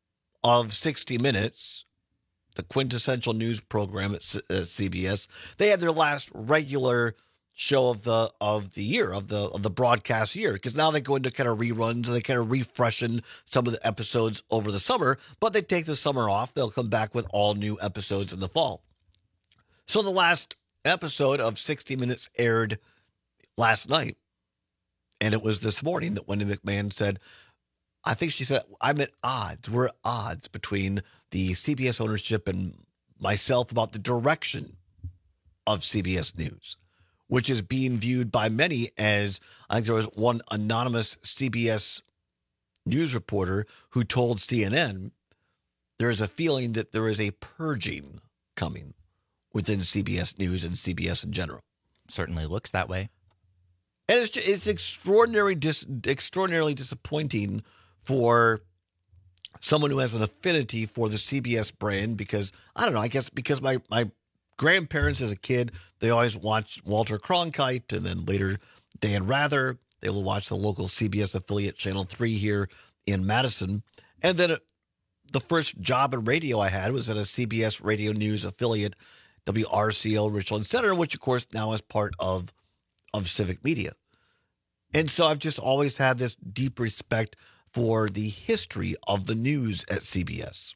of sixty minutes, the quintessential news program at, C- at C B S, they had their last regular show of the of the year, of the of the broadcast year, because now they go into kind of reruns and they kind of refreshen some of the episodes over the summer, but they take the summer off. They'll come back with all new episodes in the fall. So the last episode of sixty minutes aired last night, and it was this morning that Wendy McMahon said, I think she said, I'm at odds. We're at odds between the C B S ownership and myself about the direction of C B S News, which is being viewed by many as, I think there was one anonymous C B S news reporter who told C N N there is a feeling that there is a purging coming within C B S News and C B S in general. Certainly looks that way. And it's just, it's extraordinary, dis, extraordinarily disappointing for someone who has an affinity for the C B S brand because, I don't know, I guess because my, my grandparents as a kid, they always watched Walter Cronkite and then later Dan Rather. They will watch the local C B S affiliate Channel three here in Madison. And then the first job in radio I had was at a C B S Radio News affiliate, W R C O Richland Center, which of course now is part of, of Civic Media. And so I've just always had this deep respect for the history of the news at C B S.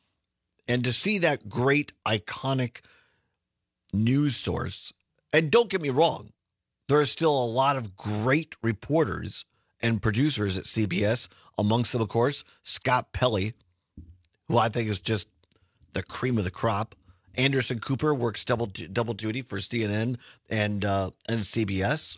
And to see that great, iconic news source, and don't get me wrong, there are still a lot of great reporters and producers at C B S, amongst them, of course, Scott Pelley, who I think is just the cream of the crop. Anderson Cooper works double double duty for C N N and uh, and C B S.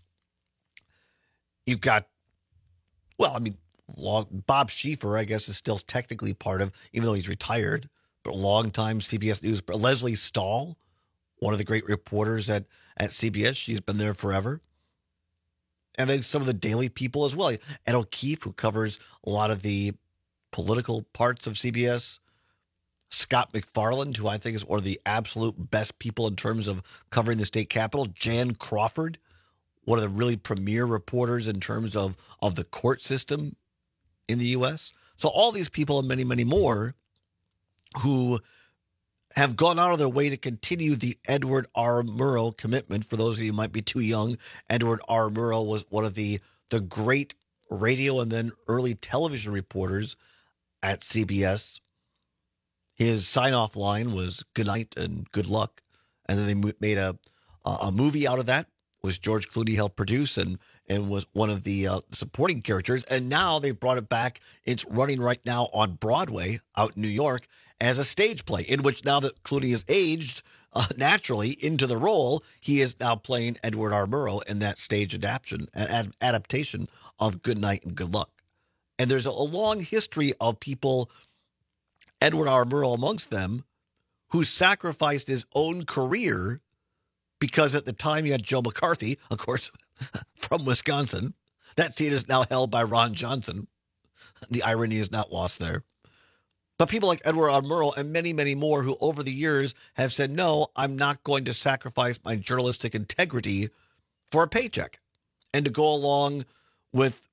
You've got, well, I mean, long, Bob Schieffer, I guess, is still technically part of, even though he's retired, but a longtime C B S News. Leslie Stahl, one of the great reporters at, at C B S. She's been there forever. And then some of the daily people as well. Ed O'Keefe, who covers a lot of the political parts of C B S. Scott McFarland, who I think is one of the absolute best people in terms of covering the state capitol. Jan Crawford, one of the really premier reporters in terms of, of the court system in the U S. So all these people and many, many more who have gone out of their way to continue the Edward R. Murrow commitment. For those of you who might be too young, Edward R. Murrow was one of the, the great radio and then early television reporters at C B S. His sign-off line was good night and good luck. And then they made a a movie out of that, which George Clooney helped produce and, and was one of the uh, supporting characters. And now they brought it back. It's running right now on Broadway out in New York as a stage play, in which now that Clooney is aged uh, naturally into the role, he is now playing Edward R. Murrow in that stage adaptation, ad- adaptation of Good Night and Good Luck. And there's a, a long history of people, Edward R. Murrow amongst them, who sacrificed his own career because at the time you had Joe McCarthy, of course, from Wisconsin. That seat is now held by Ron Johnson. The irony is not lost there. But people like Edward R. Murrow and many, many more who over the years have said, no, I'm not going to sacrifice my journalistic integrity for a paycheck. And to go along with,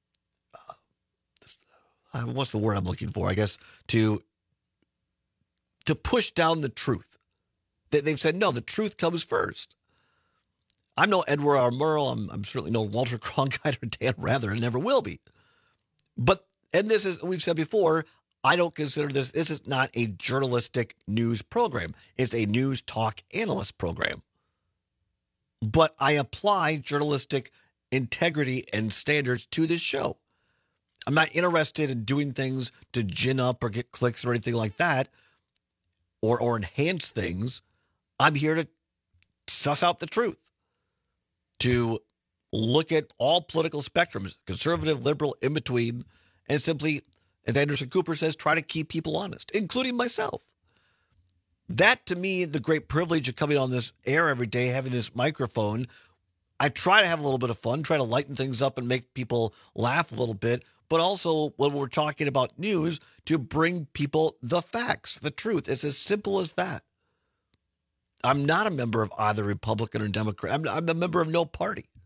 uh, what's the word I'm looking for? I guess to to push down the truth. They've said, no, the truth comes first. I'm no Edward R. Murrow. I'm, I'm certainly no Walter Cronkite or Dan Rather, and never will be. But, and this is, we've said before, I don't consider this, this is not a journalistic news program. It's a news talk analyst program. But I apply journalistic integrity and standards to this show. I'm not interested in doing things to gin up or get clicks or anything like that, or or enhance things. I'm here to suss out the truth, to look at all political spectrums, conservative, liberal, in between, and simply, as Anderson Cooper says, try to keep people honest, including myself. That, to me, the great privilege of coming on this air every day, having this microphone. I try to have a little bit of fun, try to lighten things up and make people laugh a little bit, but also when we're talking about news, to bring people the facts, the truth. It's as simple as that. I'm not a member of either Republican or Democrat. I'm, I'm a member of no party.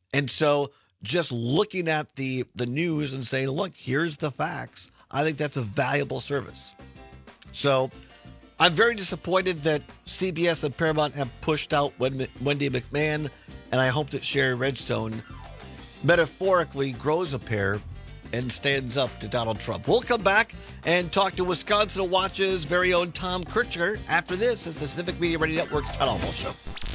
And so just looking at the, the news and saying, look, here's the facts, I think that's a valuable service. So I'm very disappointed that C B S and Paramount have pushed out Wendy McMahon, and I hope that Sherry Redstone metaphorically grows a pair and stands up to Donald Trump. We'll come back and talk to Wisconsin Watch's very own Tom Kirchner after this as the Civic Media Ready Network's Town Hall Show.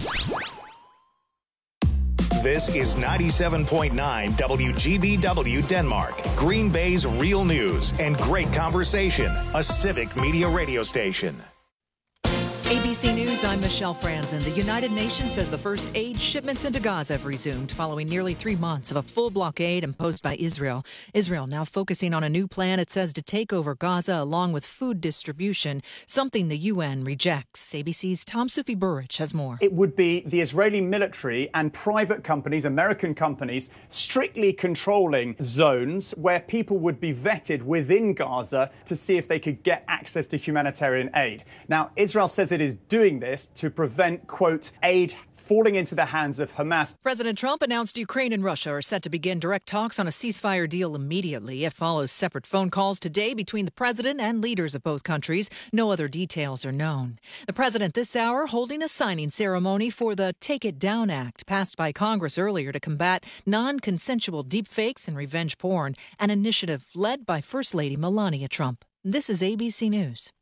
This is ninety-seven point nine W G B W Denmark, Green Bay's real news and great conversation, a Civic Media radio station. A B C News, I'm Michelle Franzen. The United Nations says the first aid shipments into Gaza have resumed following nearly three months of a full blockade imposed by Israel. Israel now focusing on a new plan, it says, to take over Gaza along with food distribution, something the U N rejects. A B C's Tom Sufi Burrich has more. It would be the Israeli military and private companies, American companies, strictly controlling zones where people would be vetted within Gaza to see if they could get access to humanitarian aid. Now, Israel says it is doing this to prevent, quote, aid falling into the hands of Hamas. President Trump announced Ukraine and Russia are set to begin direct talks on a ceasefire deal immediately. It follows separate phone calls today between the president and leaders of both countries. No other details are known. The president this hour holding a signing ceremony for the Take It Down Act, passed by Congress earlier to combat non-consensual deepfakes and revenge porn, an initiative led by First Lady Melania Trump. This is A B C News.